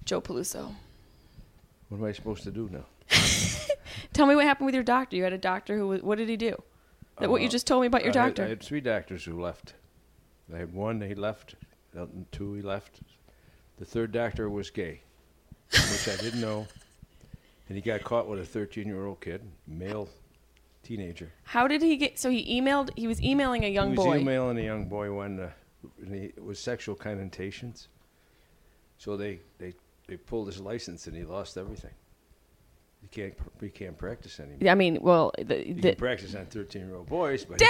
Joe Peluso. What am I supposed to do now? Tell me what happened with your doctor. You had a doctor who, what did he do? What you just told me about your doctor. I had 3 doctors who left. I had 1, he left. 2, he left. The 3rd doctor was gay, which I didn't know. And he got caught with a 13-year-old kid, male teenager. How did he get, so he was emailing a young boy. He was emailing a young boy when it was sexual connotations. So they pulled his license and he lost everything. He can't practice anymore. I mean, well, you can practice on 13-year-old boys, but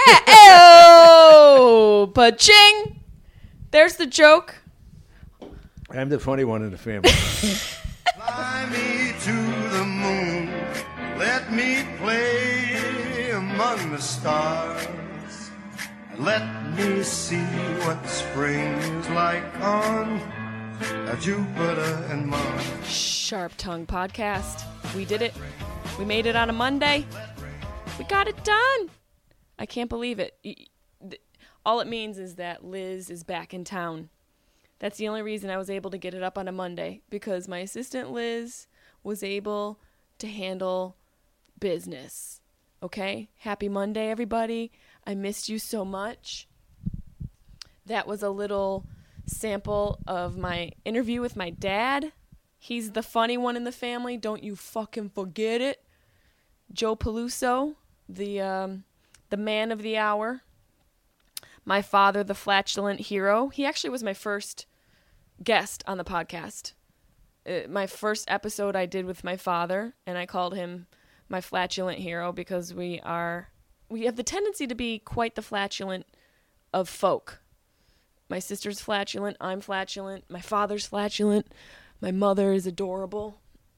oh, pa-ching! There's the joke. I'm the funny one in the family. Fly me to the moon, let me play among the stars, and let me see what spring is like on Jupiter and Mars. Sharp Tongue Podcast. We did it. We made it on a Monday. We got it done. I can't believe it. All it means is that Liz is back in town. That's the only reason I was able to get it up on a Monday, because my assistant Liz was able to handle business. Okay? Happy Monday, everybody. I missed you so much. That was a little sample of my interview with my dad. He's the funny one in the family. Don't you fucking forget it. Joe Peluso, the man of the hour. My father, the flatulent hero. He actually was my first guest on the podcast. My first episode I did with my father, and I called him my flatulent hero because we have the tendency to be quite the flatulent of folk. My sister's flatulent, I'm flatulent, my father's flatulent, my mother is adorable.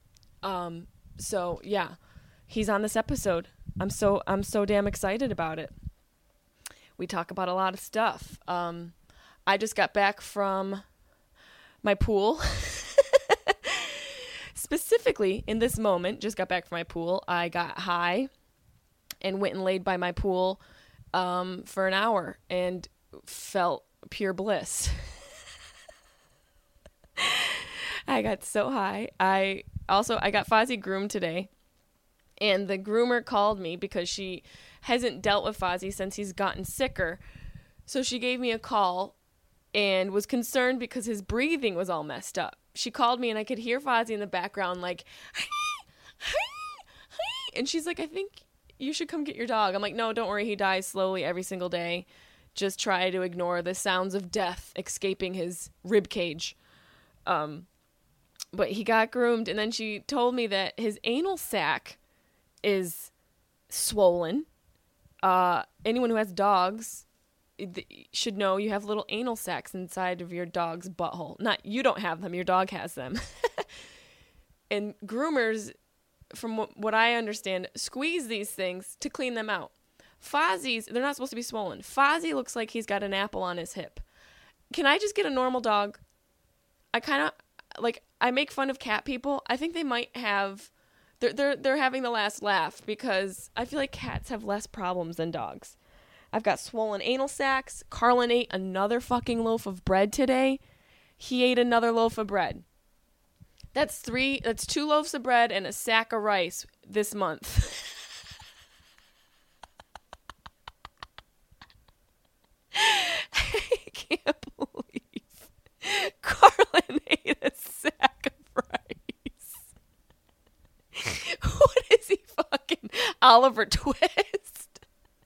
So yeah, he's on this episode. I'm so damn excited about it. We talk about a lot of stuff. I just got back from my pool. Specifically, in this moment, just got back from my pool. I got high and went and laid by my pool for an hour and felt pure bliss. I got so high. I got Fozzie groomed today. And the groomer called me because she hasn't dealt with Fozzie since he's gotten sicker. So she gave me a call and was concerned because his breathing was all messed up. She called me and I could hear Fozzie in the background like, hi, hi, hi. And she's like, I think you should come get your dog. I'm like, no, don't worry. He dies slowly every single day. Just try to ignore the sounds of death escaping his rib cage. But he got groomed, and then she told me that his anal sac is swollen. Anyone who has dogs should know you have little anal sacs inside of your dog's butthole. Not, you don't have them, your dog has them. And groomers, from what I understand, squeeze these things to clean them out. Fozzie's, they're not supposed to be swollen. Fozzie looks like he's got an apple on his hip. Can I just get a normal dog? I make fun of cat people. I think they might have, they're having the last laugh because I feel like cats have less problems than dogs. I've got swollen anal sacs. Carlin ate another fucking loaf of bread today. He ate another loaf of bread. That's 2 loaves of bread and a sack of rice this month. I can't believe Carlin ate a sack of rice. What is he, fucking Oliver Twist?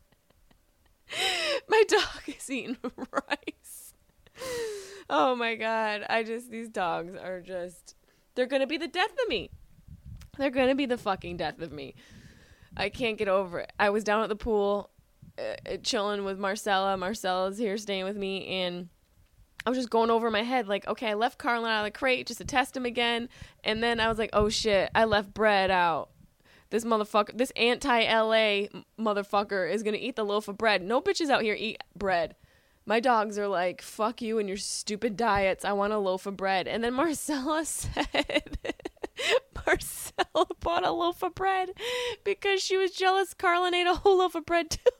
My dog is eating rice. Oh my God. These dogs are just, they're going to be the death of me. They're going to be the fucking death of me. I can't get over it. I was down at the pool chilling with Marcella. Marcella's here staying with me, and I was just going over my head like, okay, I left Carlin out of the crate just to test him again, and then I was like, oh shit, I left bread out. This motherfucker, this anti-LA motherfucker is gonna eat the loaf of bread. No bitches out here eat bread. My dogs are like, fuck you and your stupid diets. I want a loaf of bread. And then Marcella said, Marcella bought a loaf of bread because she was jealous Carlin ate a whole loaf of bread too.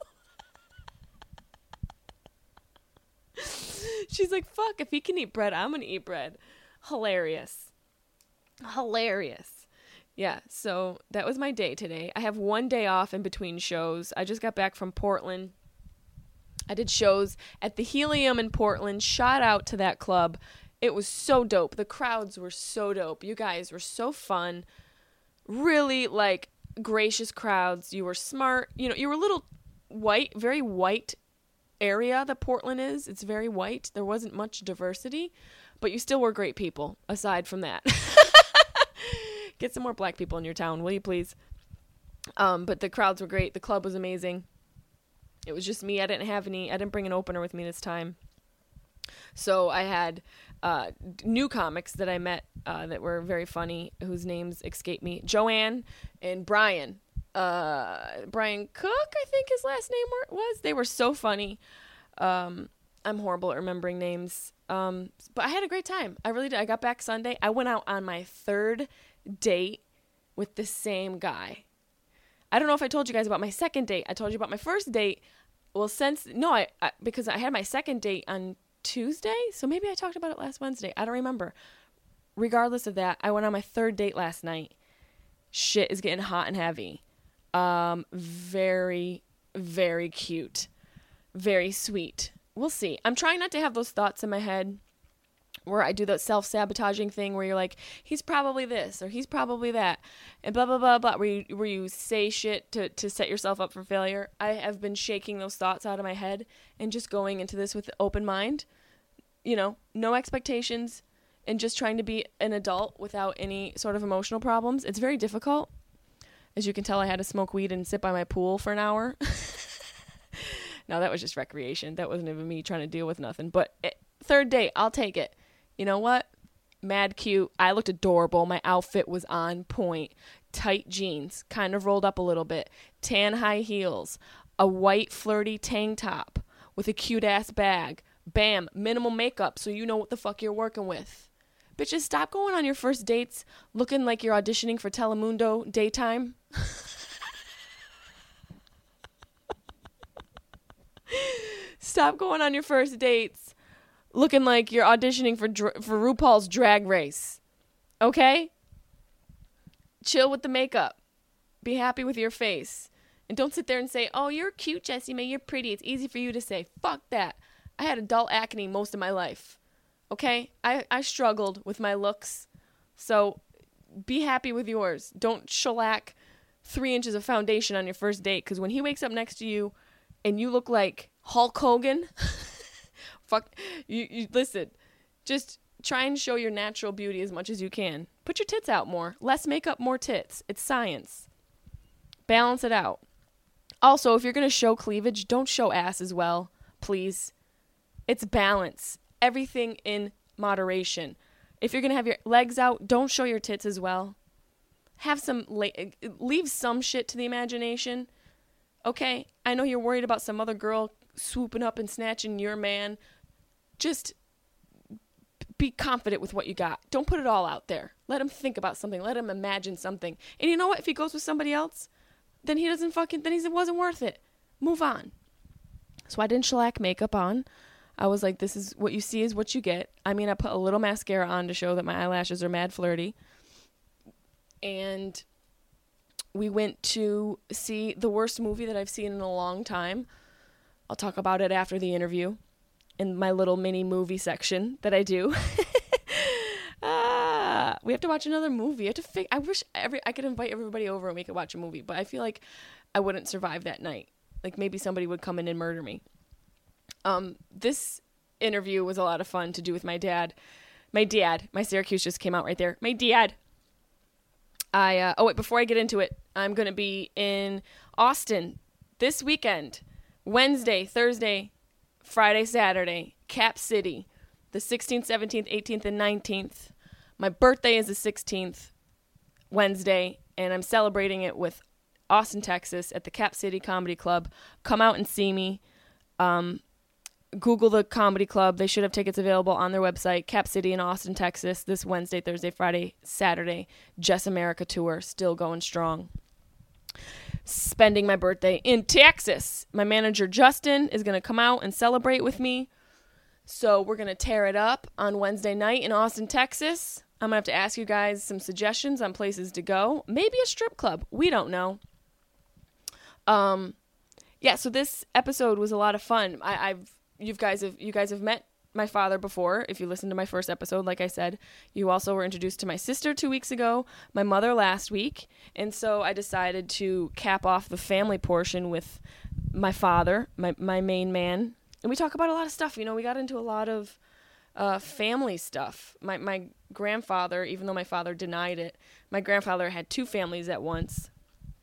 She's like, fuck, if he can eat bread, I'm going to eat bread. Hilarious. Hilarious. Yeah, so that was my day today. I have one day off in between shows. I just got back from Portland. I did shows at the Helium in Portland. Shout out to that club. It was so dope. The crowds were so dope. You guys were so fun. Really, like, gracious crowds. You were smart. You know, you were a little white, very white area that Portland is. It's very white. There wasn't much diversity, but you still were great people aside from that. Get some more black people in your town, will you please? But the crowds were great. The club was amazing. It was just me. I didn't bring an opener with me this time. So I had new comics that I met that were very funny, whose names escape me. Joanne and Brian. Brian Cook, I think his last name was. They were so funny. I'm horrible at remembering names. But I had a great time. I really did. I got back Sunday. I went out on my third date with the same guy. I don't know if I told you guys about my second date. I told you about my first date. Well, because I had my second date on Tuesday, so maybe I talked about it last Wednesday. I don't remember. Regardless of that, I went on my third date last night. Shit is getting hot and heavy. Very, very cute. Very sweet. We'll see. I'm trying not to have those thoughts in my head where I do that self-sabotaging thing where you're like, he's probably this or he's probably that and blah, blah, blah, blah, where you say shit to set yourself up for failure. I have been shaking those thoughts out of my head and just going into this with an open mind, you know, no expectations and just trying to be an adult without any sort of emotional problems. It's very difficult. As you can tell, I had to smoke weed and sit by my pool for an hour. No, that was just recreation. That wasn't even me trying to deal with nothing. But third date, I'll take it. You know what? Mad cute. I looked adorable. My outfit was on point. Tight jeans, kind of rolled up a little bit. Tan high heels. A white flirty tank top with a cute-ass bag. Bam. Minimal makeup so you know what the fuck you're working with. Bitches, stop going on your first dates looking like you're auditioning for Telemundo daytime. Stop going on your first dates looking like you're auditioning for RuPaul's Drag Race. Okay? Chill with the makeup. Be happy with your face. And don't sit there and say, oh, you're cute, Jessie Mae. You're pretty. It's easy for you to say. Fuck that. I had adult acne most of my life. Okay? I struggled with my looks. So be happy with yours. Don't shellac 3 inches of foundation on your first date. Because when he wakes up next to you and you look like Hulk Hogan, fuck, you listen, just try and show your natural beauty as much as you can. Put your tits out more. Less makeup, more tits. It's science. Balance it out. Also, if you're going to show cleavage, don't show ass as well, please. It's balance. Everything in moderation. If you're going to have your legs out, don't show your tits as well. Have some, leave some shit to the imagination. Okay? I know you're worried about some other girl swooping up and snatching your man. Just be confident with what you got. Don't put it all out there. Let him think about something. Let him imagine something. And you know what? If he goes with somebody else, then he wasn't worth it. Move on. So I didn't shellac makeup on. I was like, this is what you see is what you get. I mean, I put a little mascara on to show that my eyelashes are mad flirty. And we went to see the worst movie that I've seen in a long time. I'll talk about it after the interview in my little mini movie section that I do. We have to watch another movie. I wish I could invite everybody over and we could watch a movie, but I feel like I wouldn't survive that night. Like maybe somebody would come in and murder me. This interview was a lot of fun to do with my dad. My Syracuse just came out right there. My dad. Before I get into it, I'm going to be in Austin this weekend. Wednesday, Thursday, Friday, Saturday, Cap City, the 16th, 17th, 18th, and 19th. My birthday is the 16th, Wednesday, and I'm celebrating it with Austin, Texas, at the Cap City Comedy Club. Come out and see me. Google the comedy club. They should have tickets available on their website. Cap City in Austin, Texas, this Wednesday, Thursday, Friday, Saturday. Jess America tour, still going strong. Spending my birthday in Texas. My manager, Justin, is going to come out and celebrate with me. So we're going to tear it up on Wednesday night in Austin, Texas. I'm going to have to ask you guys some suggestions on places to go. Maybe a strip club. We don't know. Yeah, so this episode was a lot of fun. You guys have met my father before. If you listened to my first episode, like I said, you also were introduced to my sister 2 weeks ago, my mother last week, and so I decided to cap off the family portion with my father, my main man, and we talk about a lot of stuff. You know, we got into a lot of family stuff. My grandfather, even though my father denied it, my grandfather had 2 families at once,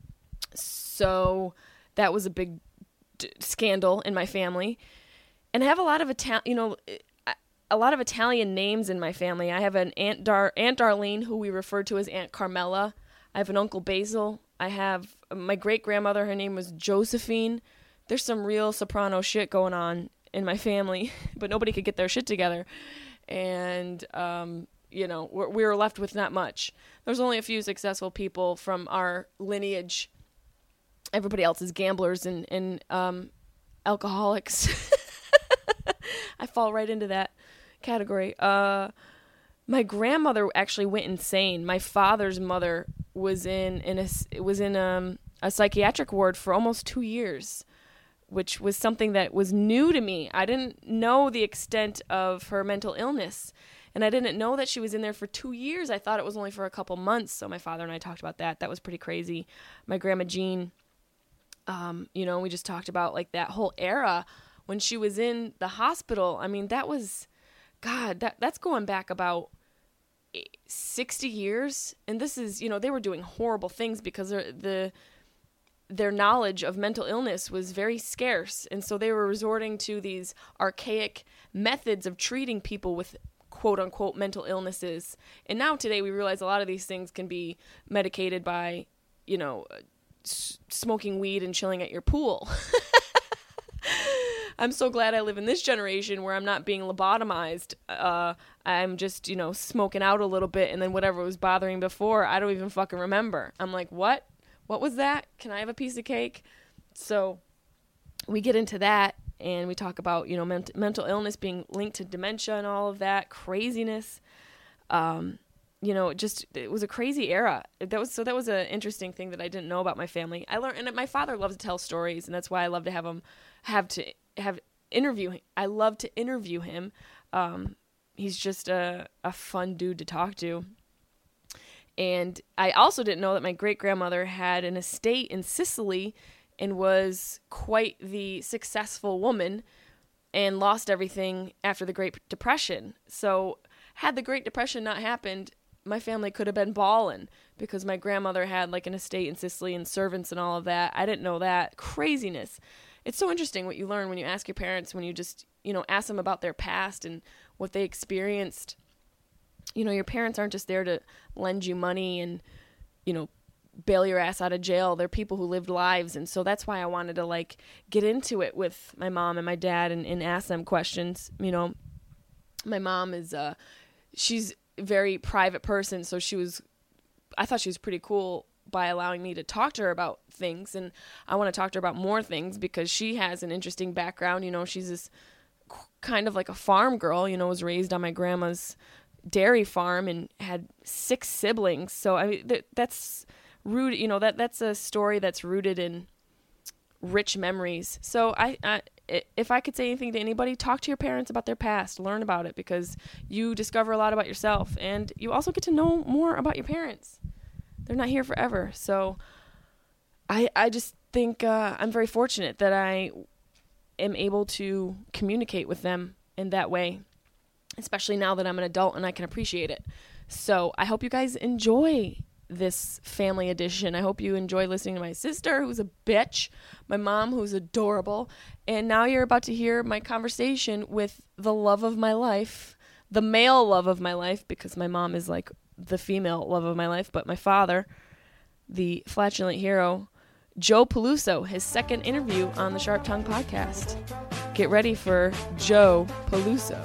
so that was a big scandal in my family. And I have a lot of Italian names in my family. I have an Aunt Darlene, who we refer to as Aunt Carmela. I have an Uncle Basil. I have my great-grandmother. Her name was Josephine. There's some real soprano shit going on in my family, but nobody could get their shit together. And, we were left with not much. There's only a few successful people from our lineage. Everybody else is gamblers and alcoholics. I fall right into that category. My grandmother actually went insane. My father's mother was in a psychiatric ward for almost 2 years, which was something that was new to me. I didn't know the extent of her mental illness, and I didn't know that she was in there for 2 years. I thought it was only for a couple months. So my father and I talked about that. That was pretty crazy. My grandma Jean, we just talked about like that whole era when she was in the hospital. I mean, that was, God, that's going back about 60 years. And this is, they were doing horrible things because their knowledge of mental illness was very scarce. And so they were resorting to these archaic methods of treating people with quote unquote mental illnesses. And now today we realize a lot of these things can be medicated by, smoking weed and chilling at your pool. I'm so glad I live in this generation where I'm not being lobotomized. I'm just, smoking out a little bit, and then whatever was bothering before, I don't even fucking remember. I'm like, what? What was that? Can I have a piece of cake? So we get into that, and we talk about, mental illness being linked to dementia and all of that craziness. It was a crazy era. That was an interesting thing that I didn't know about my family. I learned, and my father loves to tell stories, and that's why I love to have interview him. I love to interview him. He's just a fun dude to talk to. And I also didn't know that my great-grandmother had an estate in Sicily and was quite the successful woman and lost everything after the Great Depression. So had the Great Depression not happened, my family could have been ballin' because my grandmother had like an estate in Sicily and servants and all of that. I didn't know that. Craziness. It's so interesting what you learn when you ask your parents, when you just, ask them about their past and what they experienced. Your parents aren't just there to lend you money and, bail your ass out of jail. They're people who lived lives. And so that's why I wanted to get into it with my mom and my dad and ask them questions. My mom is, she's a very private person. So I thought she was pretty cool by allowing me to talk to her about things. And I want to talk to her about more things because she has an interesting background. She's this kind of like a farm girl, was raised on my grandma's dairy farm and had 6 siblings. So I mean, that's rooted, that's a story that's rooted in rich memories. So if I could say anything to anybody, talk to your parents about their past, learn about it, because you discover a lot about yourself and you also get to know more about your parents. They're not here forever. So I just think I'm very fortunate that I am able to communicate with them in that way, especially now that I'm an adult and I can appreciate it. So I hope you guys enjoy this family edition. I hope you enjoy listening to my sister, who's a bitch, my mom, who's adorable, and now you're about to hear my conversation with the love of my life, the male love of my life, because my mom is like the female love of my life, but my father, the flatulent hero, Joe Peluso, his second interview on the Sharp Tongue podcast. Get ready for Joe Peluso.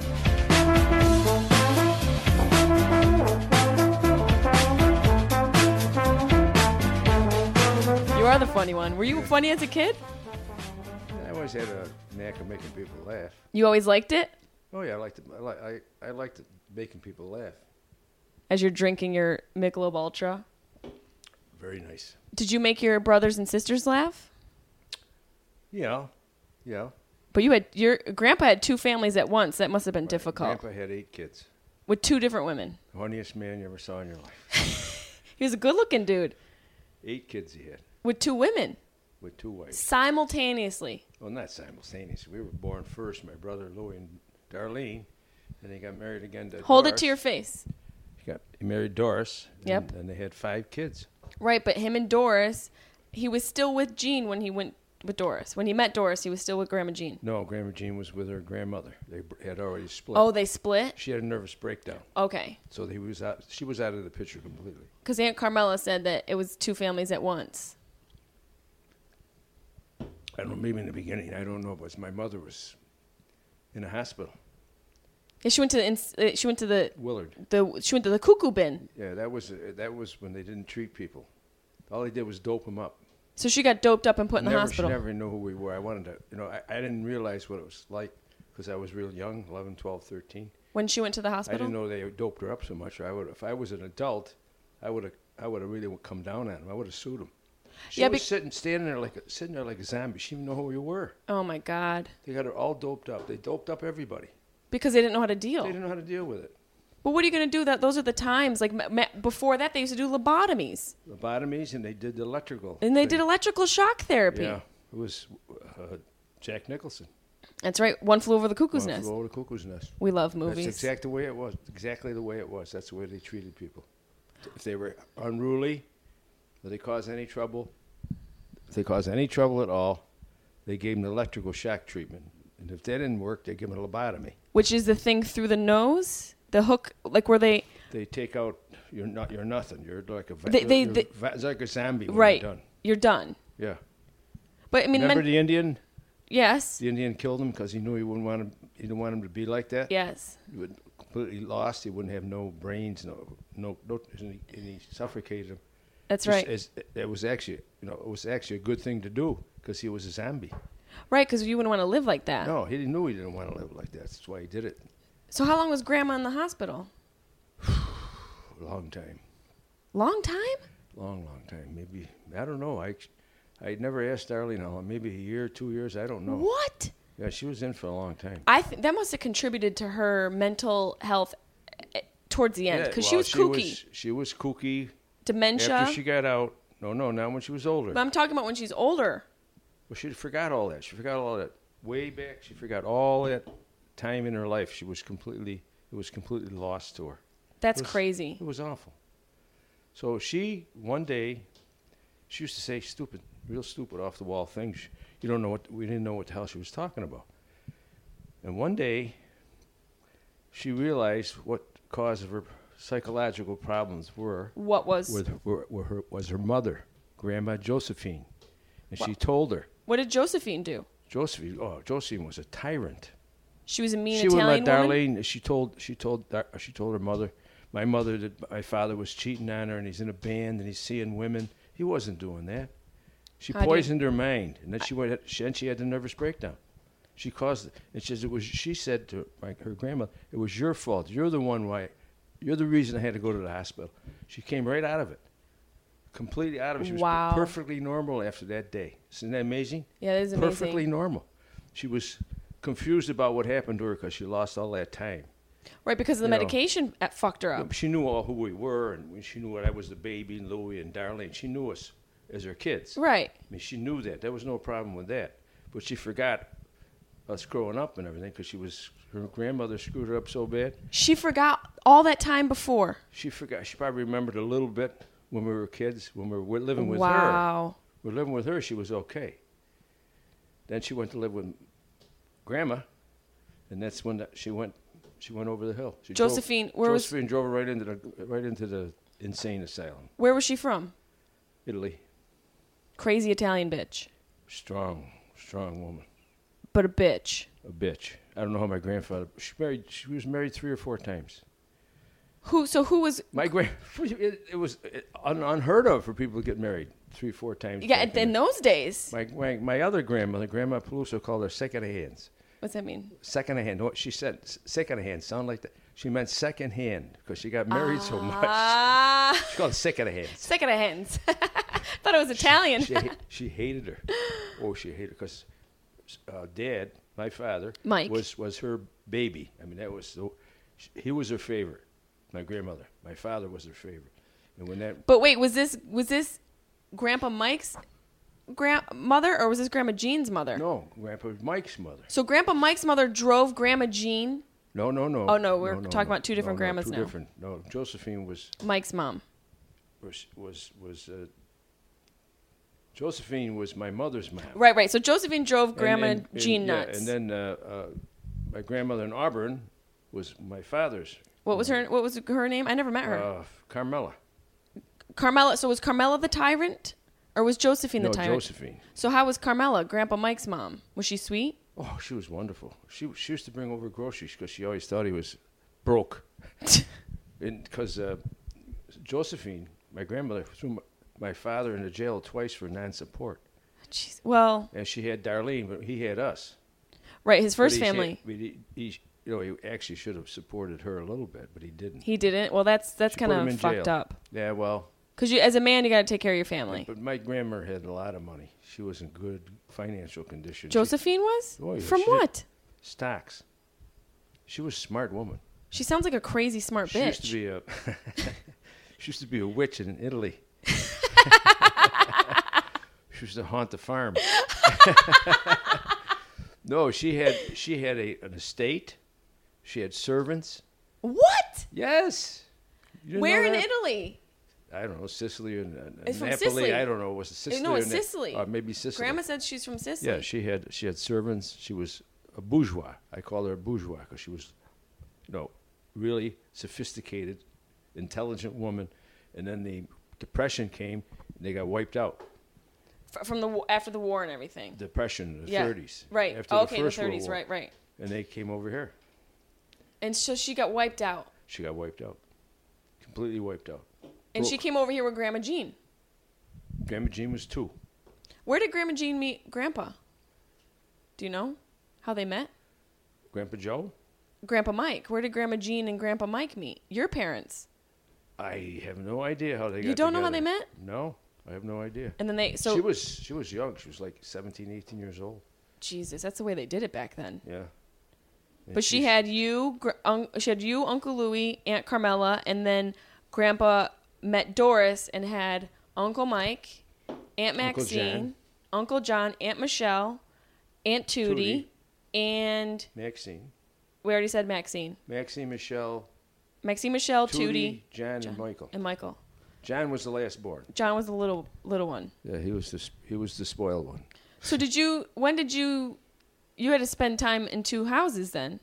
You are the funny one. Were you funny as a kid? I always had a knack of making people laugh. You always liked it? Oh yeah, I liked it. I liked making people laugh. as you're drinking your Michelob Ultra. Very nice. Did you make your brothers and sisters laugh? Yeah. But your grandpa had 2 families at once. That must have been difficult. Grandpa had 8 kids. With 2 different women. The funniest man you ever saw in your life. He was a good-looking dude. 8 kids he had. With 2 women. With 2 wives. Simultaneously. Well, not simultaneously. We were born first, my brother Louie and Darlene. And they got married again to Hold Doris. it to your face. He married Doris. Yep. And they had 5 kids. Right, but him and Doris, he was still with Jean when he went with Doris. When he met Doris, he was still with Grandma Jean. No, Grandma Jean was with her grandmother. They had already split. Oh, they split? She had a nervous breakdown. Okay. So she was out of the picture completely. Because Aunt Carmela said that it was 2 families at once. I don't know, maybe in the beginning, I don't know, but my mother was in a hospital. Yeah, she went to the Willard. She went to the cuckoo bin. Yeah, that was when they didn't treat people. All they did was dope them up. So she got doped up and put in the hospital. She never knew who we were. I wanted to, I didn't realize what it was like because I was real young, 11, 12, 13. When she went to the I hospital? didn't know they doped her up so much. If I was an adult, I would have really come down on them. I would have sued them. She was standing there like a zombie. She didn't know who we were. Oh my God! They got her all doped up. They doped up everybody because they didn't know how to deal. They didn't know how to deal with it. But what are you going to do? Those are the times. Like before that, they used to do lobotomies. Lobotomies, and they did the electrical. And they did electrical shock therapy. Yeah, it was Jack Nicholson. That's right. One Flew Over the Cuckoo's Nest. One Flew Over the Cuckoo's Nest. We love movies. That's exactly the way it was. Exactly the way it was. That's the way they treated people. If they were unruly, or they caused any trouble, if they caused any trouble at all, they gave them electrical shock treatment. And if that didn't work, they give them a lobotomy. Which is the thing through the nose, the hook, like where they. They take out. You're nothing. You're like a. It's like a zombie. When right. You're done. You're done. Yeah. But I mean, remember the Indian? Yes. The Indian killed him because he knew he wouldn't want him. He didn't want him to be like that. Yes. He would completely lost. He wouldn't have no brains, and he suffocated him. That's right. It was actually a good thing to do because he was a zombie. Right, because you wouldn't want to live like that. No, he knew he didn't want to live like that. That's why he did it. So how long was Grandma in the hospital? Long time. Long time? Long time. Maybe, I don't know. I never asked Darlene how long. Maybe a year, 2 years. I don't know. What? Yeah, she was in for a long time. I think that must have contributed to her mental health towards the end because she was kooky. She was kooky. Dementia. After she got out. No, not when she was older. But I'm talking about when she's older. Well, she forgot all that. She forgot all that way back. She forgot all that time in her life. It was completely lost to her. That's crazy. It was awful. So one day, she used to say real stupid, off the wall things. We didn't know what the hell she was talking about. And one day, she realized what cause of her psychological problems were. What was? Was her mother, Grandma Josephine. And she told her. What did Josephine do? Josephine was a tyrant. She was a mean She Italian would let woman? Darlene. She told her mother, my mother, that my father was cheating on her, and he's in a band, and he's seeing women. He wasn't doing that. She poisoned her mind, and then she had the nervous breakdown. She caused it. And she said to her grandmother, "It was your fault. You're the reason I had to go to the hospital." She came right out of it. Completely out of it. She was perfectly normal after that day. Isn't that amazing? Yeah, that is amazing. Perfectly normal. She was confused about what happened to her because she lost all that time. Right, because the medication fucked her up. She knew all who we were, and she knew I was the baby, and Louie and Darlene. She knew us as her kids. Right. I mean, she knew that. There was no problem with that. But she forgot us growing up and everything because her grandmother screwed her up so bad. She forgot all that time before. She forgot. She probably remembered a little bit when we were kids, when we were living with her. Wow. We were living with her, she was okay. Then she went to live with Grandma, and that's when she went over the hill. Josephine drove her right into the insane asylum. Where was she from? Italy. Crazy Italian bitch. Strong woman. But a bitch. A bitch. I don't know how my grandfather. She was married 3 or 4 times. Who was my it was unheard of for people to get married 3 or 4 times. Yeah, in those days. My other grandmother, Grandma Peluso, called her second hands. What's that mean? Second hand. What she said, second hand, sound like that. She meant second hand because she got married so much. She called it second hands. Second hands. Thought it was Italian. She hated her. Oh, she hated her because Dad, my father, Mike, was her baby. I mean, he was her favorite. My grandmother. My father was her favorite. And when that. But wait, was this Grandpa Mike's grandmother or was this Grandma Jean's mother? No, Grandpa Mike's mother. So Grandpa Mike's mother drove Grandma Jean. No. Oh no, we're talking about two different grandmas now. Different. No, Josephine was Mike's mom. Josephine was my mother's mom. Right. So Josephine drove Grandma Jean nuts. Yeah, and then my grandmother in Auburn was my father's. What was her name? I never met her. Carmela. Carmela. So was Carmela the tyrant, or was Josephine the tyrant? No, Josephine. So how was Carmela, Grandpa Mike's mom? Was she sweet? Oh, she was wonderful. She used to bring over groceries because she always thought he was broke. Because Josephine, my grandmother, threw my father into jail twice for non-support. Jeez. Well. And she had Darlene, but he had us. Right, his first family. He actually should have supported her a little bit, but he didn't. He didn't? Well, that's kind of fucked up. Yeah, well. Because as a man, you got to take care of your family. But my grandmother had a lot of money. She was in good financial condition. Josephine was? Oh, yeah, from what? Stocks. She was a smart woman. She sounds like a crazy smart bitch. She used to be a witch in Italy. She used to haunt the farm. No, she had an estate. She had servants. What? Yes. Where in Italy? I don't know, Sicily and it's from Napoli. Sicily. I don't know. Was it Sicily? No, it's Sicily. Or maybe Sicily. Grandma said she's from Sicily. Yeah, she had servants. She was a bourgeois. I call her a bourgeois because she was, really sophisticated, intelligent woman. And then the Depression came, and they got wiped out. After the war and everything. Depression in the 30s. Right. After the 30s. World War. Right. And they came over here. And so she got wiped out. She got wiped out. Completely wiped out. And she came over here with Grandma Jean. Grandma Jean was 2. Where did Grandma Jean meet Grandpa? Do you know how they met? Grandpa Joe? Grandpa Mike. Where did Grandma Jean and Grandpa Mike meet? Your parents. I have no idea how they got together. You don't know how they met? No, I have no idea. And then she was young. She was like 17, 18 years old. Jesus, that's the way they did it back then. Yeah. And but she had you, Uncle Louie, Aunt Carmela, and then Grandpa met Doris and had Uncle Mike, Aunt Maxine, Uncle John, Aunt Michelle, Aunt Tootie, and Maxine. We already said Maxine. Maxine, Michelle, Tootie, John, and Michael. And Michael. John was the last born. John was the little one. Yeah, he was the spoiled one. So when did you had to spend time in 2 houses then?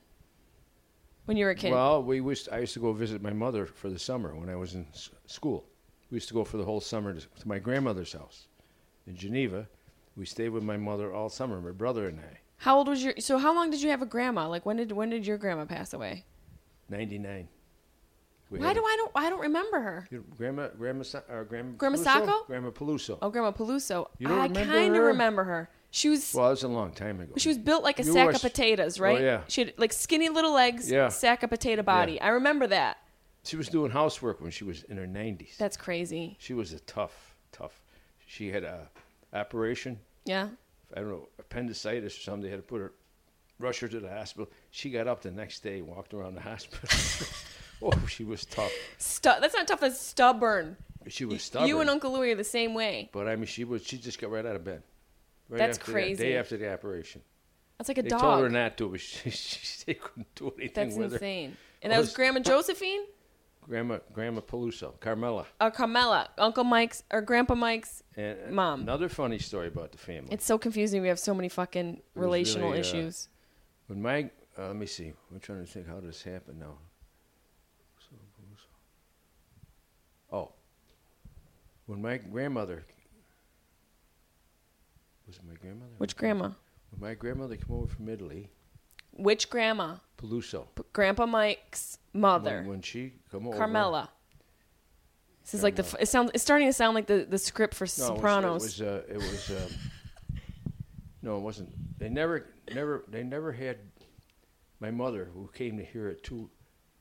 When you were a kid? Well, I used to go visit my mother for the summer when I was in school. We used to go for the whole summer to my grandmother's house in Geneva. We stayed with my mother all summer, my brother and I. How old was so how long did you have a grandma? Like when did your grandma pass away? 99. I don't remember her. Grandma Peluso? Sacco? Grandma Peluso. Oh, Grandma Peluso. You don't remember kind of her? remember her. She was. Well, that was a long time ago. She was built like a sack of potatoes, right? Oh, yeah. She had like skinny little legs, sack of potato body. Yeah. I remember that. She was doing housework when she was in her 90s. That's crazy. She was a tough. She had a operation. Yeah. I don't know, appendicitis or something. They had to rush her to the hospital. She got up the next day, walked around the hospital. Oh, she was tough. That's not tough. That's stubborn. She was stubborn. You and Uncle Louie are the same way. But I mean, she just got right out of bed. That's crazy. Day after the operation. That's like a dog. They told her not to, but they couldn't do anything with her. That's insane. And that was Grandma Josephine? Grandma Peluso, Carmela. Carmela, Uncle Mike's or Grandpa Mike's mom. Another funny story about the family. It's so confusing. We have so many fucking relational issues. When let me see. I'm trying to think how this happened now. Oh, when my grandmother was it my grandmother? Which grandma? When my grandmother came over from Italy. Which grandma? Peluso. Grandpa Mike's mother. When she come over. Carmela. This is like it's starting to sound like the script for Sopranos. It was no, it wasn't. They never had my mother, who came to here at 2,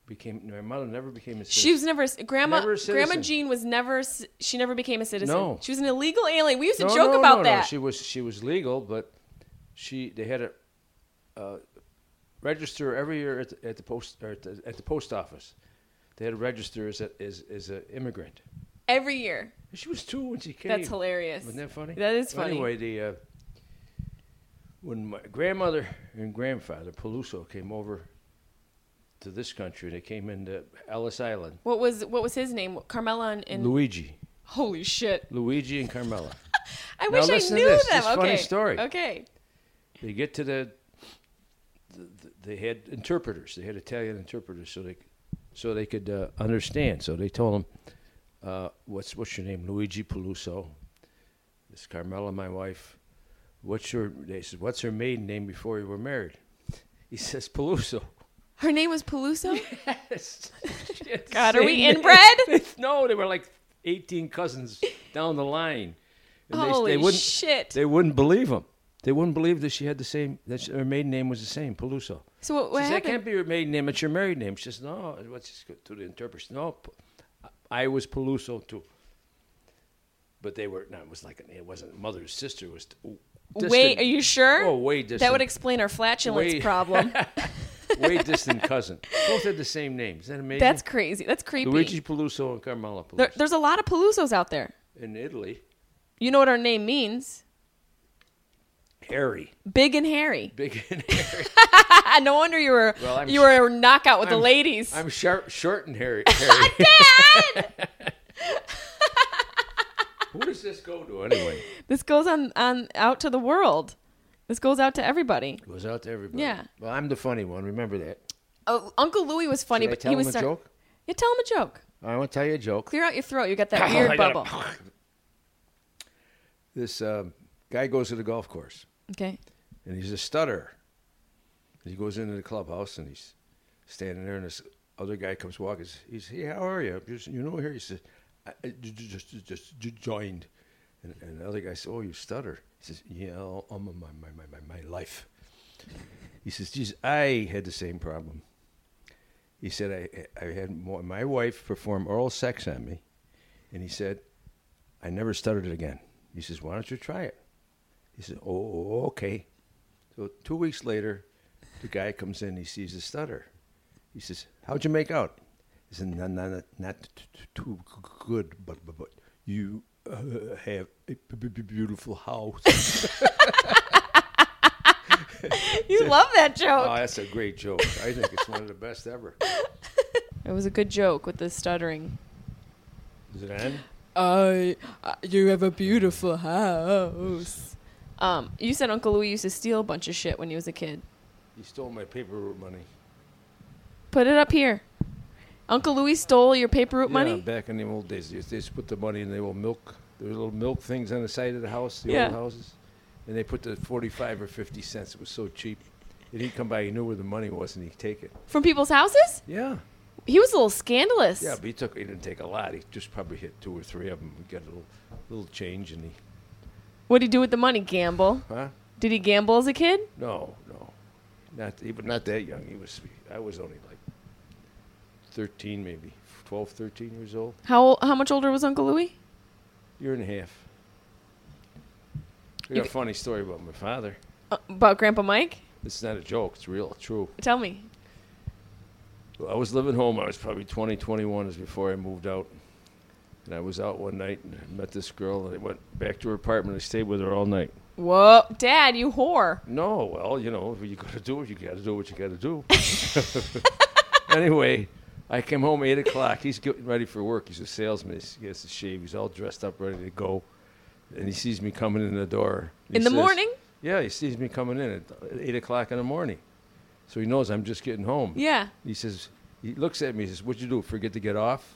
My mother never became a citizen. She was never Grandma. Never a citizen. Grandma Jean was never. She never became a citizen. No. She was an illegal alien. We used to joke about that. No. She was legal, but they had a register every year at the post office. They had to register as an immigrant. Every year. She was 2 when she came. That's hilarious. Isn't that funny? That is funny. Anyway, when my grandmother and grandfather Peluso came over to this country, they came into Ellis Island. What was his name? Carmela and Luigi. Holy shit. Luigi and Carmela. I Now wish I listen to knew this. them. This Okay. funny story. Okay. They get to they had interpreters. They had Italian interpreters, so they could understand. So they told them, "What's your name?" Luigi Peluso. This is Carmela, my wife. They said, "What's her maiden name before you were married?" He says, "Peluso." Her name was Peluso? Yes. God, are we inbred? No, they were like 18 cousins down the line. And Holy shit. They wouldn't believe him. They wouldn't believe that she had the same, that her maiden name was the same, Peluso. So what She said, happened? that can't be your maiden name, it's your married name. She says, no, let's just go to the interpreter. No, I was Peluso too. But they were, no, it wasn't mother's sister, it was distant. Wait, are you sure? Oh, way distant. That would explain our flatulence Way- problem. Way distant cousin. Both had the same name. Is that amazing? That's crazy. That's creepy. Luigi Peluso and Carmela Peluso. There's a lot of Pelusos out there. In Italy, You know what our name means? hairy. Big and hairy. Big and hairy. No wonder you were Well, you were a knockout with the I'm- ladies. I'm short and hairy. Dad! Who does this go to anyway? This goes on out to the world. This goes out to everybody. Goes out to everybody. Yeah. Well, I'm the funny one. Remember that. Oh, Uncle Louie was funny, Should I but tell he him was a joke? Yeah, tell him a joke. I want to tell you a joke. Clear out your throat. You got that weird bubble. This guy goes to the golf course, Okay. and he's a stutterer. He goes into the clubhouse, and he's standing there, and this other guy comes walking. He's hey, how are you? You know here? He says, I just joined. And the other guy says, oh, you stutter. He says, yeah, I'm on my life. He says, geez, I had the same problem. He said, I had my wife perform oral sex on me, and he said, I never stuttered it again. He says, why don't you try it? He said, oh, okay. So 2 weeks later, the guy comes in, he sees the stutter. He says, how'd you make out? He said, not too good, but you have a beautiful house. You love that joke. Oh, that's a great joke. I think it's one of the best ever. It was a good joke with the stuttering. Is it on? You have a beautiful house. You said Uncle Louie used to steal a bunch of shit when he was a kid. He stole my paper route money. Put it up here. Uncle Louie stole your paper route Yeah, money? back in the old days, they used to put the money in the old milk. There were little milk things on the side of the house, the Yeah. old houses. And they put the 45 or 50 cents. It was so cheap. And he'd come by, he knew where the money was, and he'd take it. From people's houses? Yeah. He was a little scandalous. Yeah, but he didn't take a lot. He just probably hit 2 or 3 of them. He got a little change, and he... What'd he do with the money? Gamble? Huh? Did he gamble as a kid? No. Not that young. I was only like 13, maybe 12, 13 years old. How much older was Uncle Louie? Year and a half. I got a funny story about my father. About Grandpa Mike? This is not a joke. It's real. It's true. Tell me. Well, I was living home. I was probably 20, 21 as before I moved out. And I was out one night and I met this girl, and I went back to her apartment. I stayed with her all night. Whoa. Dad, you whore. No, well, you know, if you got to do what you got to do what you got to do. Anyway, I came home 8 o'clock. He's getting ready for work. He's a salesman. He has to shave. He's all dressed up, ready to go. And he sees me coming in the door. In the morning? Yeah, he sees me coming in at 8 o'clock in the morning. So he knows I'm just getting home. Yeah. He says, he looks at me, he says, what'd you do, forget to get off?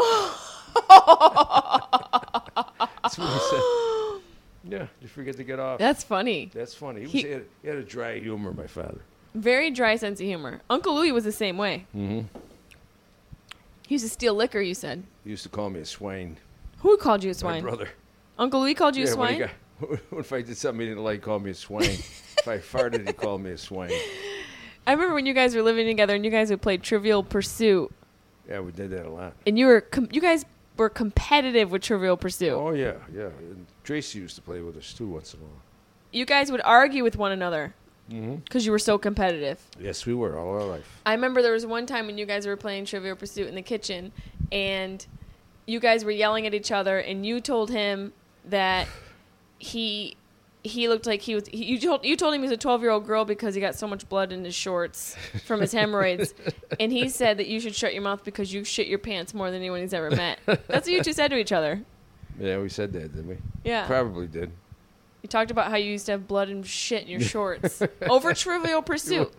That's what he said. Yeah, did you forget to get off? That's funny. That's funny. He- He had a dry humor, my father. Very dry sense of humor. Uncle Louie was the same way. Mm-hmm. He used to steal liquor, you said. He used to call me a swine. Who called you a My swine? brother. Uncle Louie called you a Yeah, when swine? if I did something he didn't like, he called me a swine. If I farted, he called me a swine. I remember when you guys were living together and you guys would play Trivial Pursuit. Yeah, we did that a lot. And you guys were competitive with Trivial Pursuit. Oh, yeah. And Tracy used to play with us, too, once in a while. You guys would argue with one another because you were so competitive. Yes, we were, all our life. I remember there was one time when you guys were playing Trivial Pursuit in the kitchen, and you guys were yelling at each other, and you told him that he looked like he was. You told him he was a 12-year-old girl because he got so much blood in his shorts from his hemorrhoids, and he said that you should shut your mouth because you shit your pants more than anyone he's ever met. That's what you two said to each other. Yeah, we said that, didn't we? Yeah. Probably did. You talked about how you used to have blood and shit in your shorts over Trivial Pursuit.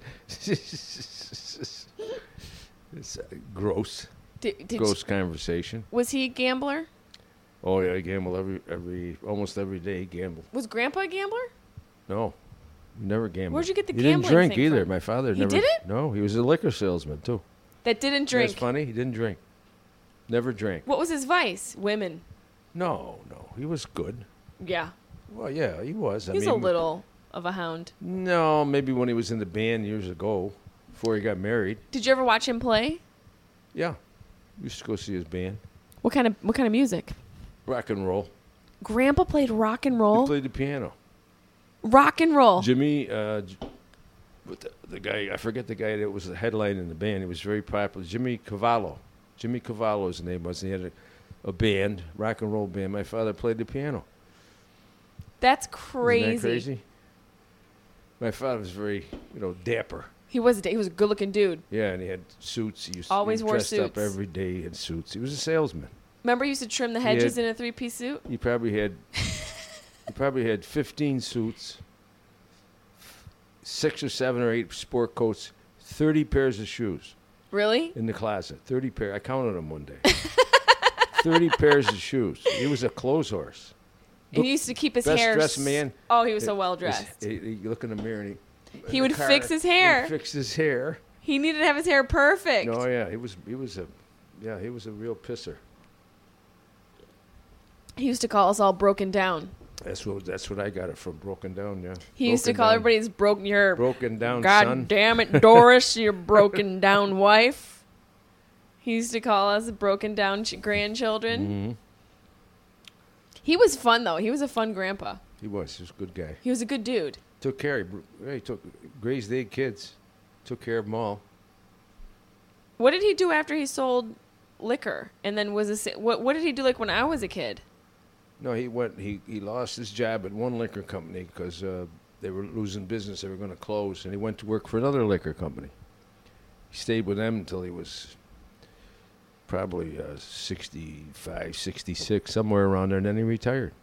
It's gross. Did Gross conversation. Was he a gambler? Oh yeah, he gambled almost every day. He gambled. Was Grandpa a gambler? No, he never gambled. Where'd you get the He gambling didn't drink thing either. from? My father He never. didn't? No, he was a liquor salesman too. That didn't drink. That's funny. He didn't drink. Never drank. What was his vice? Women. No, he was good. Yeah. Well, yeah, he was. He's a little of a hound. No, maybe when he was in the band years ago, before he got married. Did you ever watch him play? Yeah, we used to go see his band. What kind of music? Rock and roll. Grandpa played rock and He roll. played the piano. Rock and roll. Jimmy, with the guy, I forget the guy that was the headline in the band. He was very popular. Jimmy Cavallo. Jimmy Cavallo, his name was. And he had a band, rock and roll band. My father played the piano. That's crazy. Isn't that crazy? My father was very, dapper. He was a good-looking dude. Yeah, and he had suits. He Always wore dressed suits. up every day in suits. He was a salesman. Remember, he used to trim the hedges in a three-piece suit. He probably had 15 suits, 6 or 7 or 8 sport coats, 30 pairs of shoes. Really? In the closet. 30 pairs. I counted them one day. 30 pairs of shoes. He was a clothes horse. And he used to keep his Best hair. dressed man. Oh, he was so well dressed. He look in the mirror and he would fix his hair. He fixed his hair. He needed to have his hair perfect. Oh yeah, he was a real pisser. He used to call us all broken down. That's what I got it from. Broken down, yeah. He used to call everybody's broken. Your broken down God son. damn it, Doris, your broken down wife. He used to call us broken down grandchildren. Mm-hmm. He was fun though. He was a fun grandpa. He was a good guy. He was a good dude. Took care. He raised 8 kids. Took care of them all. What did he do after he sold liquor? And then what did he do like when I was a kid? No, he lost his job at one liquor company because they were losing business. They were going to close, and he went to work for another liquor company. He stayed with them until he was probably 65, 66, somewhere around there, and then he retired.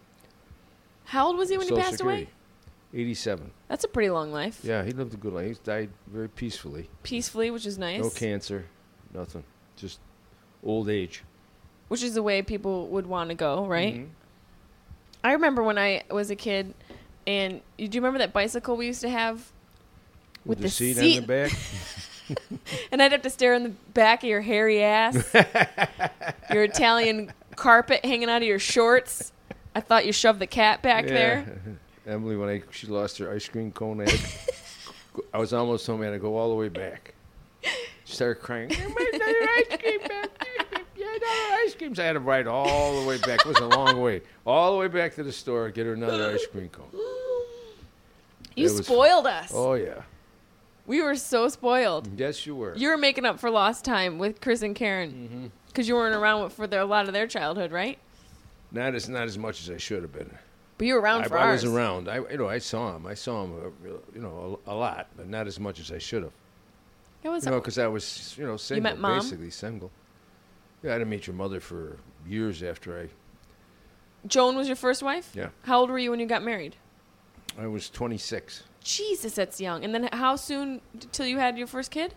How old was he when he passed away? 87. That's a pretty long life. Yeah, he lived a good life. He died very peacefully. Peacefully, which is nice. No cancer, nothing. Just old age. Which is the way people would want to go, right? Mm-hmm. I remember when I was a kid, and do you remember that bicycle we used to have? With the seat seat on the back? And I'd have to stare in the back of your hairy ass. Your Italian carpet hanging out of your shorts. I thought you shoved the cat back there. Emily, when she lost her ice cream cone, I was almost home. I had to go all the way back. She started crying. Ice cream back. Ice creams. I had to ride all the way back. It was a long way. All the way back to the store, get her another ice cream cone. You spoiled us. Oh, yeah. We were so spoiled. Yes, you were. You were making up for lost time with Chris and Karen. Because you weren't around for a lot of their childhood, right? Not as much as I should have been. But you were around for ours. I was around. I saw him. I saw him, a lot, but not as much as I should have. Because I was, single. You met Mom? Basically single. Yeah, I didn't meet your mother for years after Joan was your first wife? Yeah. How old were you when you got married? I was 26. Jesus, that's young. And then how soon till you had your first kid?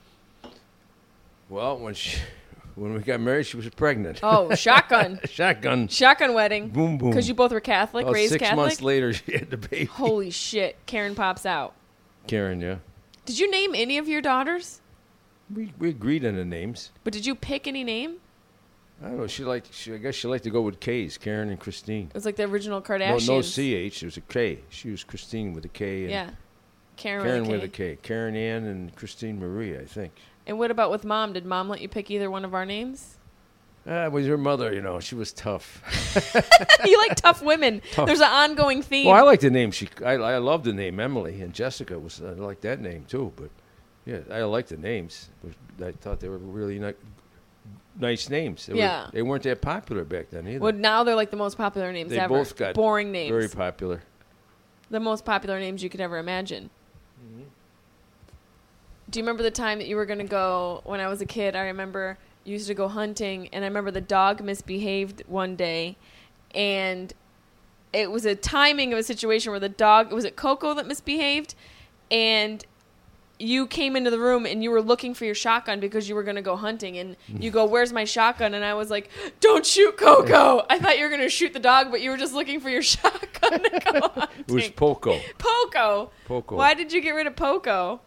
Well, when we got married, she was pregnant. Oh, shotgun. Shotgun wedding. Boom, boom. Because you both were Catholic, raised 6 Catholic? months later, she had the baby. Holy shit. Karen pops out. Karen, yeah. Did you name any of your daughters? We agreed on the names. But did you pick any name? I don't know. I guess she liked to go with K's, Karen and Christine. It was like the original Kardashians. No CH. It was a K. She was Christine with a K. And yeah. Karen with a K. Karen Ann and Christine Marie, I think. And what about with Mom? Did Mom let you pick either one of our names? It was her mother, she was tough. You like tough women. Tough. There's an ongoing theme. Well, I like the name. I love the name Emily, and Jessica I like that name too. But yeah, I like the names. I thought they were really nice names. They weren't that popular back then either. Well, now they're like the most popular names They ever. both got boring names. very popular. The most popular names you could ever imagine. Mm-hmm. Do you remember the time that you were going to go, when I was a kid, I remember you used to go hunting, and I remember the dog misbehaved one day, and it was a timing of a situation where was it Coco that misbehaved? And you came into the room and you were looking for your shotgun because you were going to go hunting, and you go, "Where's my shotgun?" And I was like, "Don't shoot Coco." I thought you were going to shoot the dog, but you were just looking for your shotgun to go hunting. It was Poco. Poco. Why did you get rid of Poco?